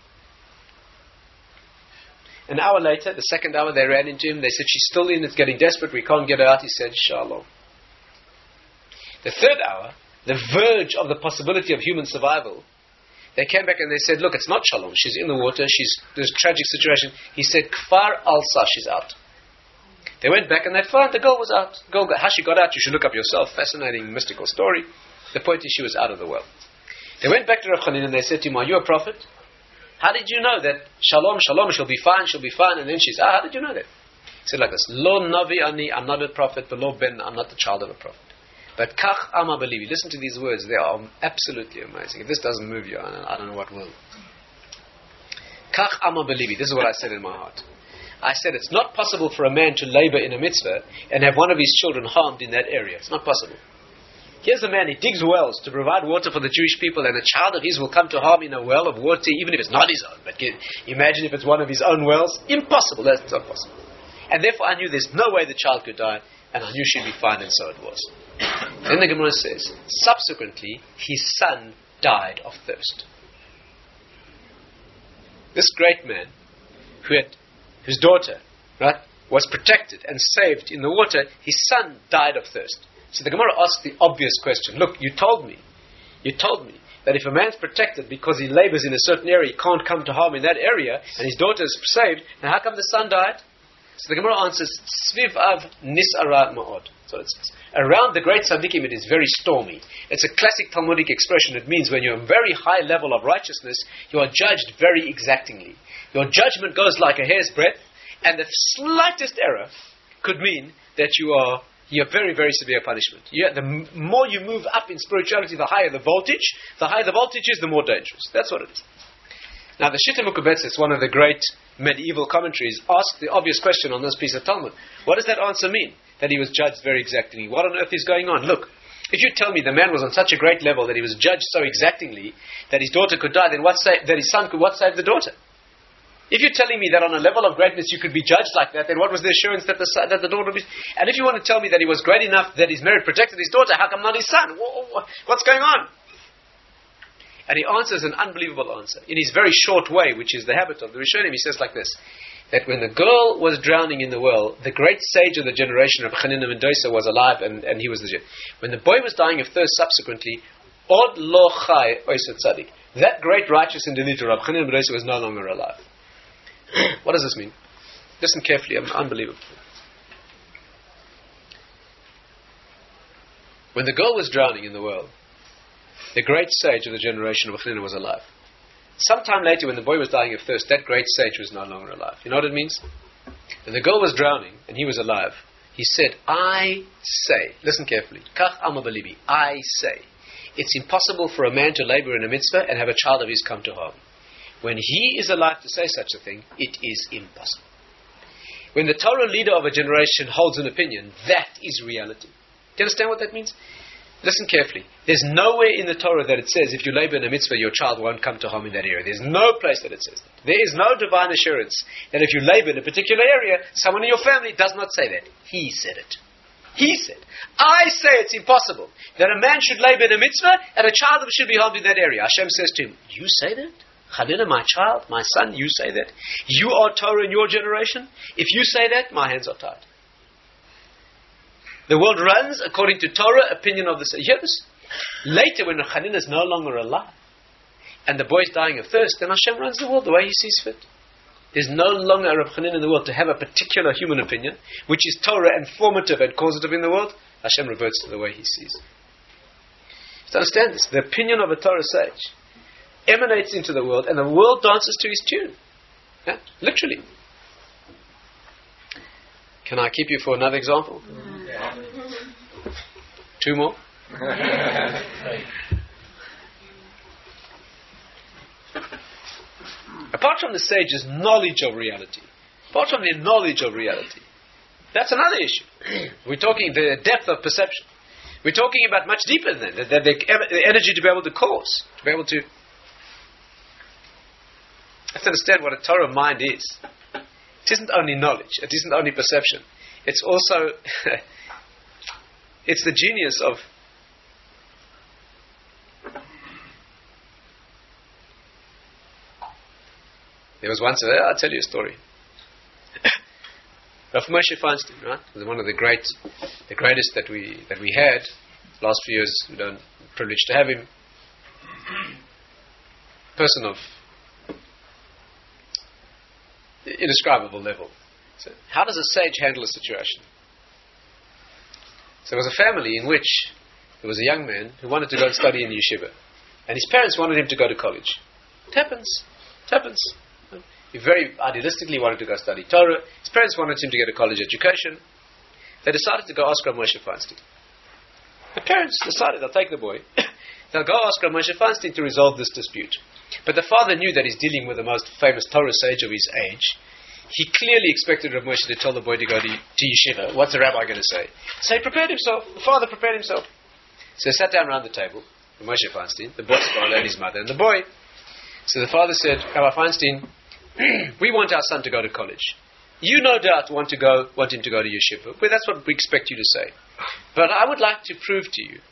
An hour later, the second hour, they ran into him. They said, she's still in, it's getting desperate, we can't get her out. He said, Shalom. The third hour, the verge of the possibility of human survival, they came back and they said, look, it's not Shalom. She's in the water. There's a tragic situation. He said, Kfar al-Sa, she's out. They went back and they found the girl was out. How she got out, you should look up yourself. Fascinating, mystical story. The point is she was out of the well. They went back to Rav Chanina and they said to him, are you a prophet? How did you know that? Shalom, Shalom, she'll be fine, and then she's out. How did you know that? He said like this, Lo Navi ani, I'm not a prophet, but Lo Ben, I'm not the child of a prophet. But Kach Ama Belivi, listen to these words, they are absolutely amazing. If this doesn't move you, I don't know what will. Kach Ama Belivi, this is what I said in my heart. I said it's not possible for a man to labor in a mitzvah and have one of his children harmed in that area. It's not possible. Here's a man, he digs wells to provide water for the Jewish people, and a child of his will come to harm in a well of water, even if it's not his own. But imagine if it's one of his own wells. Impossible, that's not possible. And therefore I knew there's no way the child could die, and I knew she'd be fine, and so it was. Then the Gemara says, subsequently, his son died of thirst. This great man, whose daughter, right, was protected and saved in the water, his son died of thirst. So the Gemara asks the obvious question. Look, you told me that if a man's protected because he labors in a certain area, he can't come to harm in that area, and his daughter is saved, then how come the son died? So the Gemara answers, Sviv av nis'ara ma'od. So it says, around the great tzaddikim it is very stormy. It's a classic Talmudic expression. It means when you're a very high level of righteousness, you are judged very exactingly. Your judgment goes like a hair's breadth, and the slightest error could mean that you have very, very severe punishment. The more you move up in spirituality, the higher the voltage. The higher the voltage is, the more dangerous. That's what it is. Now, the Shitta Mukubetzis, one of the great medieval commentaries, asked the obvious question on this piece of Talmud. What does that answer mean? That he was judged very exactingly. What on earth is going on? Look, if you tell me the man was on such a great level that he was judged so exactingly that his daughter could die, then what saved the daughter? If you're telling me that on a level of greatness you could be judged like that, then what was the assurance that the daughter would be... And if you want to tell me that he was great enough that his merit protected his daughter, how come not his son? What's going on? And he answers an unbelievable answer. In his very short way, which is the habit of the Rishonim, he says like this, that when the girl was drowning in the well, the great sage of the generation of Chanina ben Dosa was alive, and he was the judge. When the boy was dying of thirst subsequently, Od lo chai oisot tzadik, that great righteous individual, Rabbi Chanina ben Dosa, was no longer alive. What does this mean? Listen carefully, unbelievable. When the girl was drowning in the well, the great sage of the generation of Chanina was alive. Sometime later, when the boy was dying of thirst, that great sage was no longer alive. You know what it means? When the girl was drowning and he was alive, he said, I say, listen carefully, Kach alma belibi, I say, it's impossible for a man to labor in a mitzvah and have a child of his come to harm. When he is alive to say such a thing, it is impossible. When the Torah leader of a generation holds an opinion, that is reality. Do you understand what that means? Listen carefully. There's nowhere in the Torah that it says if you labor in a mitzvah, your child won't come to harm in that area. There's no place that it says that. There is no divine assurance that if you labor in a particular area, someone in your family does not say that. He said it. He said, I say it's impossible that a man should labor in a mitzvah and a child should be harmed in that area. Hashem says to him, you say that? Chanina, my child, my son, you say that? You are Torah in your generation? If you say that, my hands are tied. The world runs according to Torah, opinion of the sages. Later, when Chanina is no longer alive, and the boy is dying of thirst, then Hashem runs the world the way He sees fit. There's no longer a Reb Chanina in the world to have a particular human opinion, which is Torah and formative and causative in the world. Hashem reverts to the way He sees. To understand this, the opinion of a Torah sage emanates into the world, and the world dances to his tune. Yeah? Literally. Can I keep you for another example? Yeah. 2 more? Apart from the sage's knowledge of reality, apart from their knowledge of reality, that's another issue. We're talking the depth of perception. We're talking about much deeper than that, the energy to be able to cause, to be able to... Let's understand what a Torah mind is. It isn't only knowledge. It isn't only perception. It's also... it's the genius of... There was once... I'll tell you a story. Rav Moshe Feinstein, right? One of the greatest that we had. Last few years, we don't privileged to have him. Person of indescribable level. So, how does a sage handle a situation? So there was a family in which there was a young man who wanted to go and study in yeshiva, and his parents wanted him to go to college. It happens. He very idealistically wanted to go study Torah. His parents wanted him to get a college education. They decided to go ask Rav Moshe Feinstein. The parents decided they'll take the boy. They'll go ask Rav Moshe Feinstein to resolve this dispute. But the father knew that he's dealing with the most famous Torah sage of his age. He clearly expected Rav Moshe to tell the boy to go to yeshiva. What's the rabbi going to say? So he prepared himself. The father prepared himself. So they sat down around the table. Rav Moshe Feinstein, the boy's father and his mother, and the boy. So the father said, Rabbi Feinstein, we want our son to go to college. You no doubt want him to go to yeshiva. Well, that's what we expect you to say. But I would like to prove to you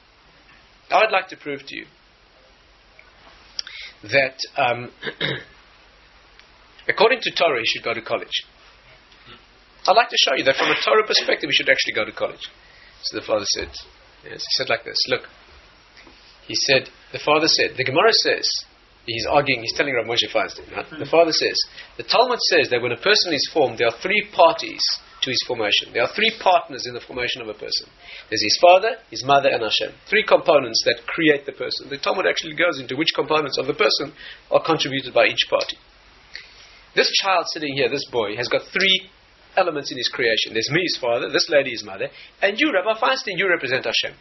that according to Torah, he should go to college. I'd like to show you that from a Torah perspective, we should actually go to college. So the father said, yes, he said like this, look, the father said, the Gemara says, he's arguing, he's telling Rav Moshe Feinstein, right? The father says, the Talmud says that when a person is formed, there are three parties to his formation. There are three partners in the formation of a person. There's his father, his mother, and Hashem. Three components that create the person. The Talmud actually goes into which components of the person are contributed by each party. This child sitting here, this boy, has got three elements in his creation. There's me, his father, this lady, his mother, and you, Rabbi Feinstein, you represent Hashem.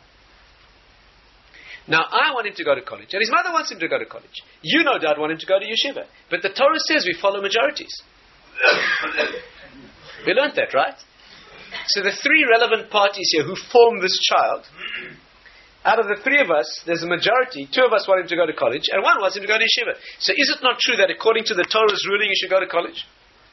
Now, I want him to go to college, and his mother wants him to go to college. You, no doubt, want him to go to yeshiva. But the Torah says we follow majorities. We learned that, right? So the three relevant parties here who form this child, out of the three of us, there's a majority. Two of us want him to go to college, and one wants him to go to yeshiva. So is it not true that according to the Torah's ruling, he should go to college?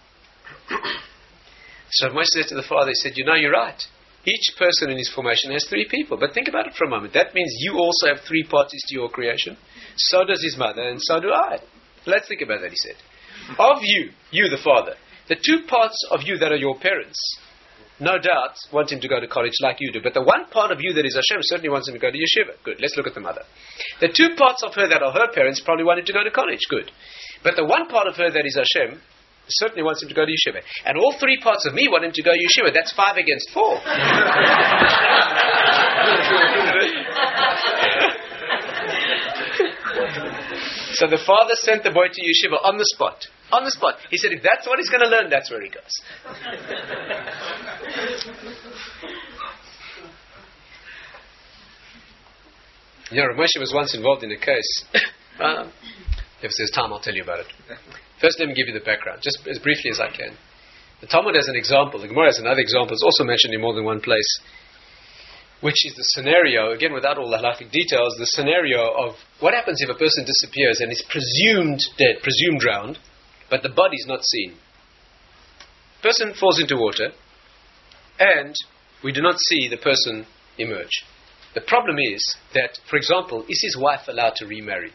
So Moshe said to the father, he said, you know, you're right. Each person in his formation has three people. But think about it for a moment. That means you also have three parties to your creation. So does his mother, and so do I. Let's think about that, he said. Of you, the father, the two parts of you that are your parents, no doubt, want him to go to college like you do. But the one part of you that is Hashem certainly wants him to go to yeshiva. Good. Let's look at the mother. The two parts of her that are her parents probably want him to go to college. Good. But the one part of her that is Hashem certainly wants him to go to yeshiva. And all three parts of me want him to go to yeshiva. That's 5 against 4. So the father sent the boy to yeshiva on the spot. On the spot. He said, if that's what he's going to learn, that's where he goes. You know, Rav Moshe was once involved in a case. If there's time, I'll tell you about it. First, let me give you the background, just as briefly as I can. The Talmud has an example. The Gemara has another example. It's also mentioned in more than one place, which is the scenario, again, without all the halakhic details, the scenario of what happens if a person disappears and is presumed dead, presumed drowned, but the body is not seen. Person falls into water, and we do not see the person emerge. The problem is that, for example, is his wife allowed to remarry?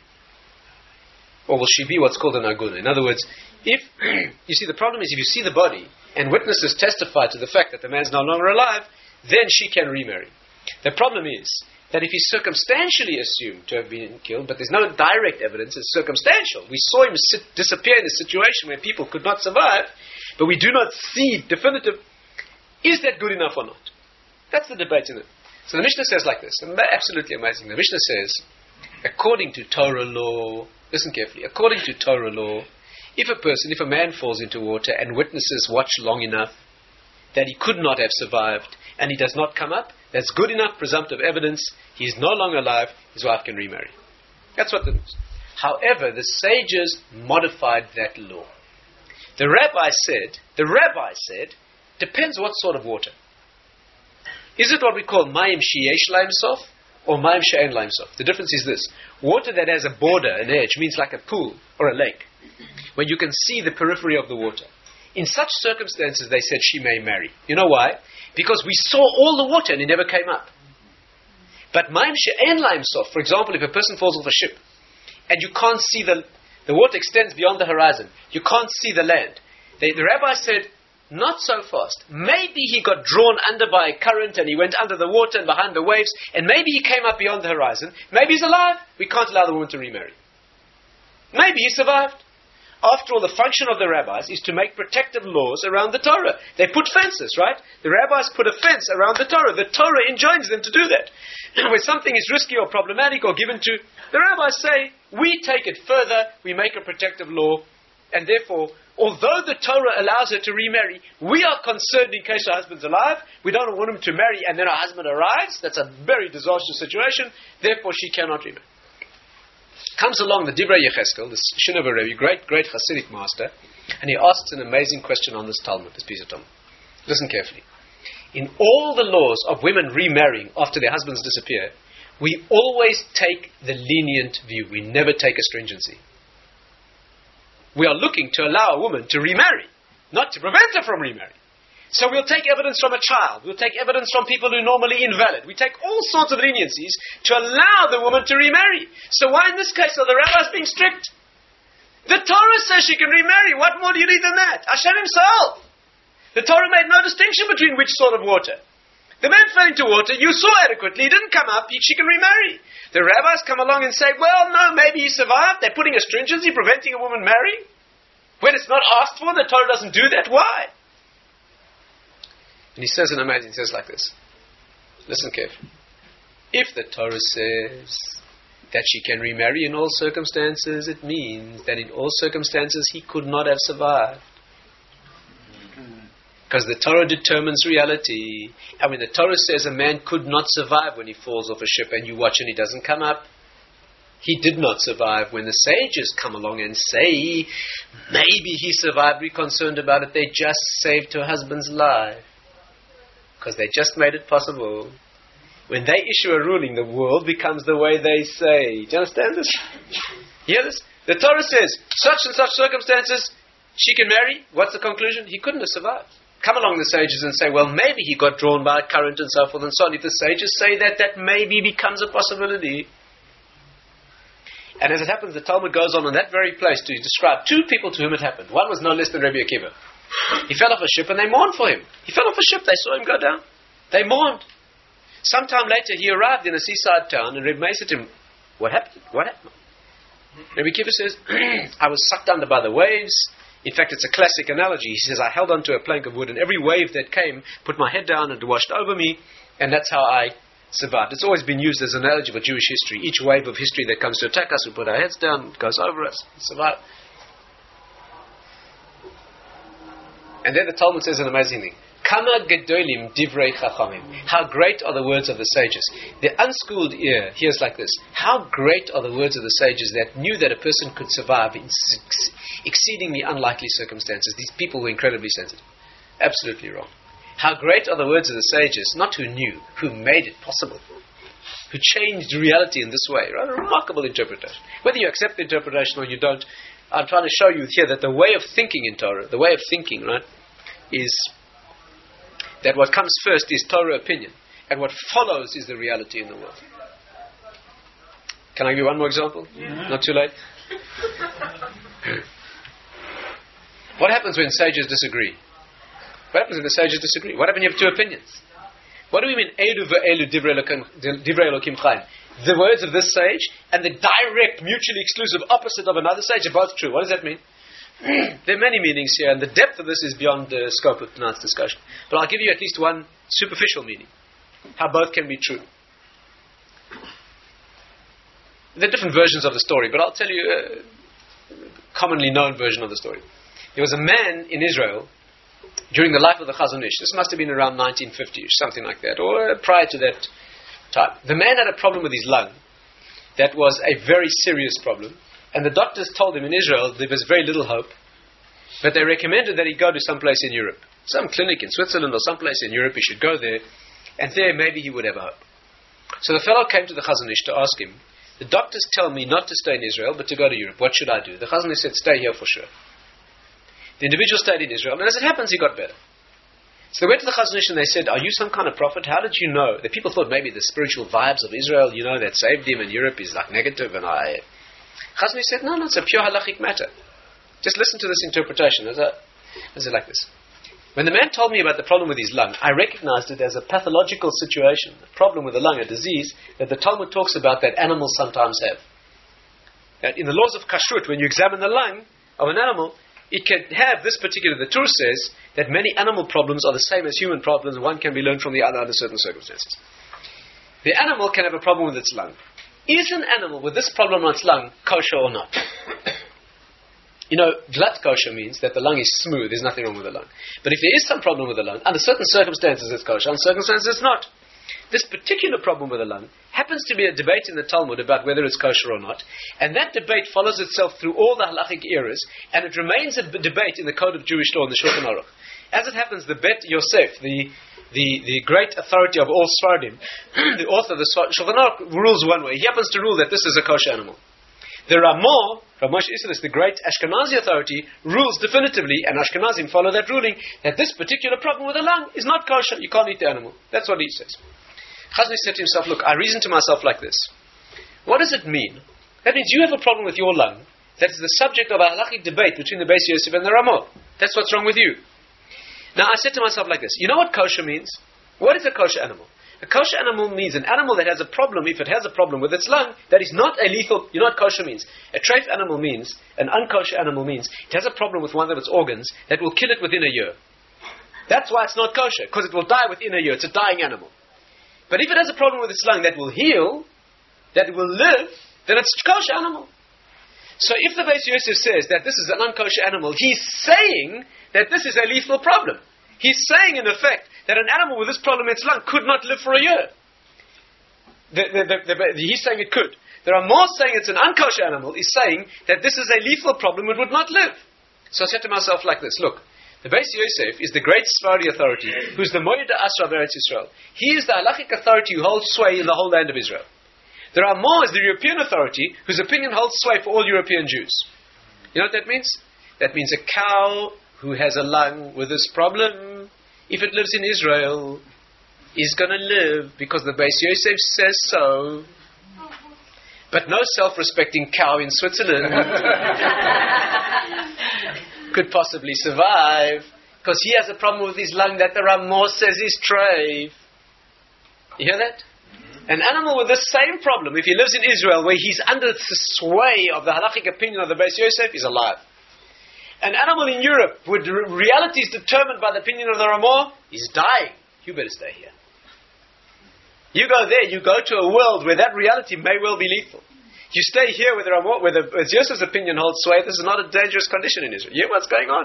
Or will she be what's called an aguna? In other words, if you see, the problem is if you see the body and witnesses testify to the fact that the man's no longer alive, then she can remarry. The problem is that if he's circumstantially assumed to have been killed, but there's no direct evidence, it's circumstantial. We saw him disappear in a situation where people could not survive, but we do not see definitive, is that good enough or not? That's the debate in it. So the Mishnah says like this, absolutely amazing. The Mishnah says, according to Torah law, listen carefully, according to Torah law, if a man falls into water and witnesses watch long enough that he could not have survived and he does not come up, that's good enough presumptive evidence, he is no longer alive, his wife can remarry. That's what it is. However, the sages modified that law. The rabbi said, depends what sort of water. Is it what we call mayim sheyesh laim sof or mayim she'en laim sof? The difference is this. Water that has a border, an edge, means like a pool or a lake, when you can see the periphery of the water. In such circumstances, they said she may marry. You know why? Because we saw all the water and it never came up. But mayim she'en laim sof, for example, if a person falls off a ship and you can't see the water extends beyond the horizon, you can't see the land. The rabbi said, not so fast. Maybe he got drawn under by a current and he went under the water and behind the waves, and maybe he came up beyond the horizon. Maybe he's alive. We can't allow the woman to remarry. Maybe he survived. After all, the function of the rabbis is to make protective laws around the Torah. They put fences, right? The rabbis put a fence around the Torah. The Torah enjoins them to do that. When something is risky or problematic or given to, the rabbis say, we take it further, we make a protective law, and therefore, although the Torah allows her to remarry, we are concerned in case her husband's alive. We don't want him to marry and then her husband arrives. That's a very disastrous situation. Therefore, she cannot remarry. Comes along the Divrei Yecheskel, this Shinover Rebbe, great Hasidic master, and he asks an amazing question on this Talmud, this piece of Talmud. Listen carefully. In all the laws of women remarrying after their husbands disappear, we always take the lenient view. We never take a stringency. We are looking to allow a woman to remarry, not to prevent her from remarrying. So we'll take evidence from a child. We'll take evidence from people who are normally invalid. We take all sorts of leniencies to allow the woman to remarry. So why in this case are the rabbis being strict? The Torah says she can remarry. What more do you need than that? Hashem himself. The Torah made no distinction between which sort of water. The man fell into water, you saw adequately, he didn't come up, she can remarry. The rabbis come along and say, well, no, maybe he survived. They're putting a stringency, preventing a woman marrying. When it's not asked for, the Torah doesn't do that. Why? And he says an amazing, he says like this. Listen carefully. If the Torah says that she can remarry in all circumstances, it means that in all circumstances he could not have survived. Because the Torah determines reality. And when the Torah says a man could not survive when he falls off a ship and you watch and he doesn't come up, he did not survive. When the sages come along and say, maybe he survived, we're concerned about it, they just saved her husband's life. Because they just made it possible. When they issue a ruling, the world becomes the way they say. Do you understand this? You hear this? The Torah says, such and such circumstances, she can marry. What's the conclusion? He couldn't have survived. Come along the sages and say, well, maybe he got drawn by a current and so forth and so on. If the sages say that, that maybe becomes a possibility. And as it happens, the Talmud goes on in that very place to describe two people to whom it happened. One was no less than Rabbi Akiva. He fell off a ship and they mourned for him. He fell off a ship, they saw him go down. They mourned. Sometime later, he arrived in a seaside town and Rabbi Meir said to him, what happened? What happened? Rabbi Akiva says, I was sucked under by the waves. In fact, it's a classic analogy. He says, I held onto a plank of wood and every wave that came put my head down and washed over me, and that's how I survived. It's always been used as an analogy for Jewish history. Each wave of history that comes to attack us, we put our heads down, it goes over us, we survive. And then the Talmud says an amazing thing. Kama gedolim divrei chachamim. How great are the words of the sages. The unschooled ear hears like this. How great are the words of the sages that knew that a person could survive in exceedingly unlikely circumstances. These people were incredibly sensitive. Absolutely wrong. How great are the words of the sages, not who knew, who made it possible, who changed reality in this way. Right? A remarkable interpretation. Whether you accept the interpretation or you don't, I'm trying to show you here that the way of thinking in Torah, the way of thinking, right, is that what comes first is Torah opinion, and what follows is the reality in the world. Can I give you one more example? Yeah. Not too late? What happens when sages disagree? What happens when the sages disagree? What happens when you have two opinions? What do we mean, Elu ve'elu divrei Elokim chaim? The words of this sage and the direct, mutually exclusive opposite of another sage are both true. What does that mean? There are many meanings here, and the depth of this is beyond the scope of tonight's discussion. But I'll give you at least one superficial meaning. How both can be true. There are different versions of the story, but I'll tell you a commonly known version of the story. There was a man in Israel during the life of the Chazon Ish. This must have been around 1950, something like that, or prior to that time. The man had a problem with his lung that was a very serious problem, and the doctors told him in Israel there was very little hope, but they recommended that he go to some place in Europe, some clinic in Switzerland or some place in Europe. He should go there, and there maybe he would have hope. So the fellow came to the Chazon Ish to ask him, the doctors tell me not to stay in Israel but to go to Europe. What should I do? The Chazon Ish said, stay here for sure. The individual stayed in Israel, and as it happens, he got better. So they went to the Chazon Ish and they said, are you some kind of prophet? How did you know? The people thought maybe the spiritual vibes of Israel, that saved him, and Europe is like negative, and Chazon Ish said, no, it's a pure halachic matter. Just listen to this interpretation. Is it like this? When the man told me about the problem with his lung, I recognized it as a pathological situation, a problem with the lung, a disease that the Talmud talks about that animals sometimes have. That in the laws of kashrut, when you examine the lung of an animal, it can have this particular, the Torah says that many animal problems are the same as human problems, one can be learned from the other under certain circumstances. The animal can have a problem with its lung. Is an animal with this problem on its lung kosher or not? Glut kosher means that the lung is smooth, there's nothing wrong with the lung. But if there is some problem with the lung, under certain circumstances it's kosher, under circumstances it's not. This particular problem with the lung happens to be a debate in the Talmud about whether it's kosher or not, and that debate follows itself through all the halachic eras, and it remains a debate in the Code of Jewish Law in the Shulchan Aruch. As it happens, the Bet Yosef, the great authority of all Sfardim, the author of the Shulchan Aruch, rules one way. He happens to rule that this is a kosher animal. The Ramah, Rav Moshe Isserles, the great Ashkenazi authority, rules definitively, and Ashkenazim follow that ruling, that this particular problem with the lung is not kosher. You can't eat the animal. That's what he says. Chazon Ish said to himself, look, I reason to myself like this. What does it mean? That means you have a problem with your lung that is the subject of a halachic debate between the Beis Yosef and the Ramah. That's what's wrong with you. Now I said to myself like this, you know what kosher means? What is a kosher animal? A kosher animal means an animal that has a problem, if it has a problem with its lung, that is not a lethal, you know what kosher means? A treif animal means, an unkosher animal means, it has a problem with one of its organs that will kill it within a year. That's why it's not kosher, because it will die within a year. It's a dying animal. But if it has a problem with its lung that will heal, that it will live, then it's a kosher animal. So if the Beis Yosef says that this is an unkosher animal, he's saying that this is a lethal problem. He's saying, in effect, that an animal with this problem in its lung could not live for a year. He's saying it could. There are more saying it's an unkosher animal, is saying that this is a lethal problem, it would not live. So I said to myself like this, look, the Beis Yosef is the great Sephardi authority, who's the Moed Asra of Eretz Yisrael. He is the halachic authority who holds sway in the whole land of Israel. There are more as the European authority, whose opinion holds sway for all European Jews. You know what that means? That means a cow who has a lung with this problem, if it lives in Israel, is going to live because the Beis Yosef says so. But no self-respecting cow in Switzerland could possibly survive because he has a problem with his lung that the Ramah says is treif. You hear that? An animal with the same problem, if he lives in Israel where he's under the sway of the halachic opinion of the Beis Yosef, is alive. An animal in Europe where reality is determined by the opinion of the Ramah is dying. You better stay here. You go there, you go to a world where that reality may well be lethal. You stay here where the Beis Yosef's opinion holds sway. This is not a dangerous condition in Israel. You hear what's going on?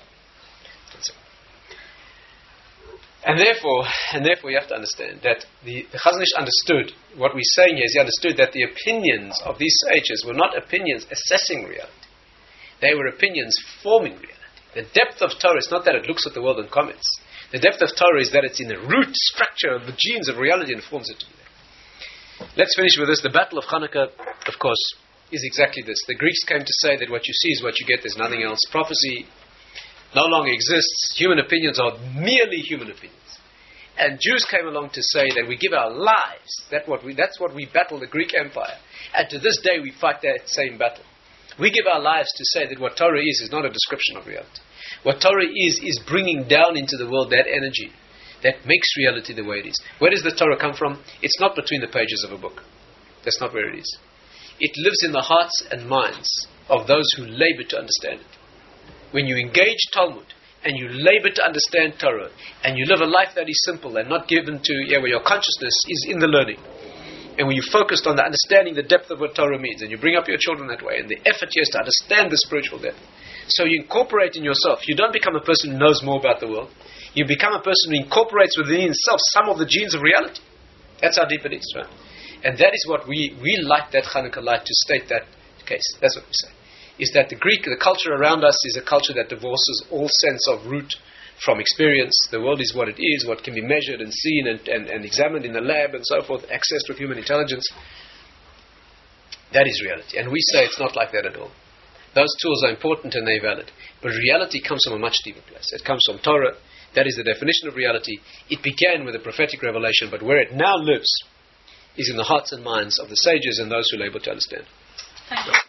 And therefore you have to understand that the Chazon Ish understood, what we're saying here is he understood that the opinions of these sages were not opinions assessing reality. They were opinions forming reality. The depth of Torah is not that it looks at the world and comments. The depth of Torah is that it's in the root structure of the genes of reality and forms it to be there. Let's finish with this. The Battle of Hanukkah, of course, is exactly this. The Greeks came to say that what you see is what you get, there's nothing else. Prophecy no longer exists. Human opinions are merely human opinions. And Jews came along to say that we give our lives. That's what we battle the Greek Empire. And to this day we fight that same battle. We give our lives to say that what Torah is not a description of reality. What Torah is bringing down into the world that energy that makes reality the way it is. Where does the Torah come from? It's not between the pages of a book. That's not where it is. It lives in the hearts and minds of those who labor to understand it. When you engage Talmud and you labor to understand Torah and you live a life that is simple and not given to, where your consciousness is in the learning, and when you're focused on the understanding the depth of what Torah means, and you bring up your children that way, and the effort here is to understand the spiritual depth. So you incorporate in yourself. You don't become a person who knows more about the world. You become a person who incorporates within himself some of the genes of reality. That's how deep it is, right? And that is what we light that Hanukkah light to state that case. That's what we say. Is that the culture around us is a culture that divorces all sense of root from experience. The world is what it is, what can be measured and seen and examined in the lab and so forth, accessed with human intelligence. That is reality. And we say it's not like that at all. Those tools are important and they're valid. But reality comes from a much deeper place. It comes from Torah. That is the definition of reality. It began with a prophetic revelation, but where it now lives is in the hearts and minds of the sages and those who labor to understand. Thank you.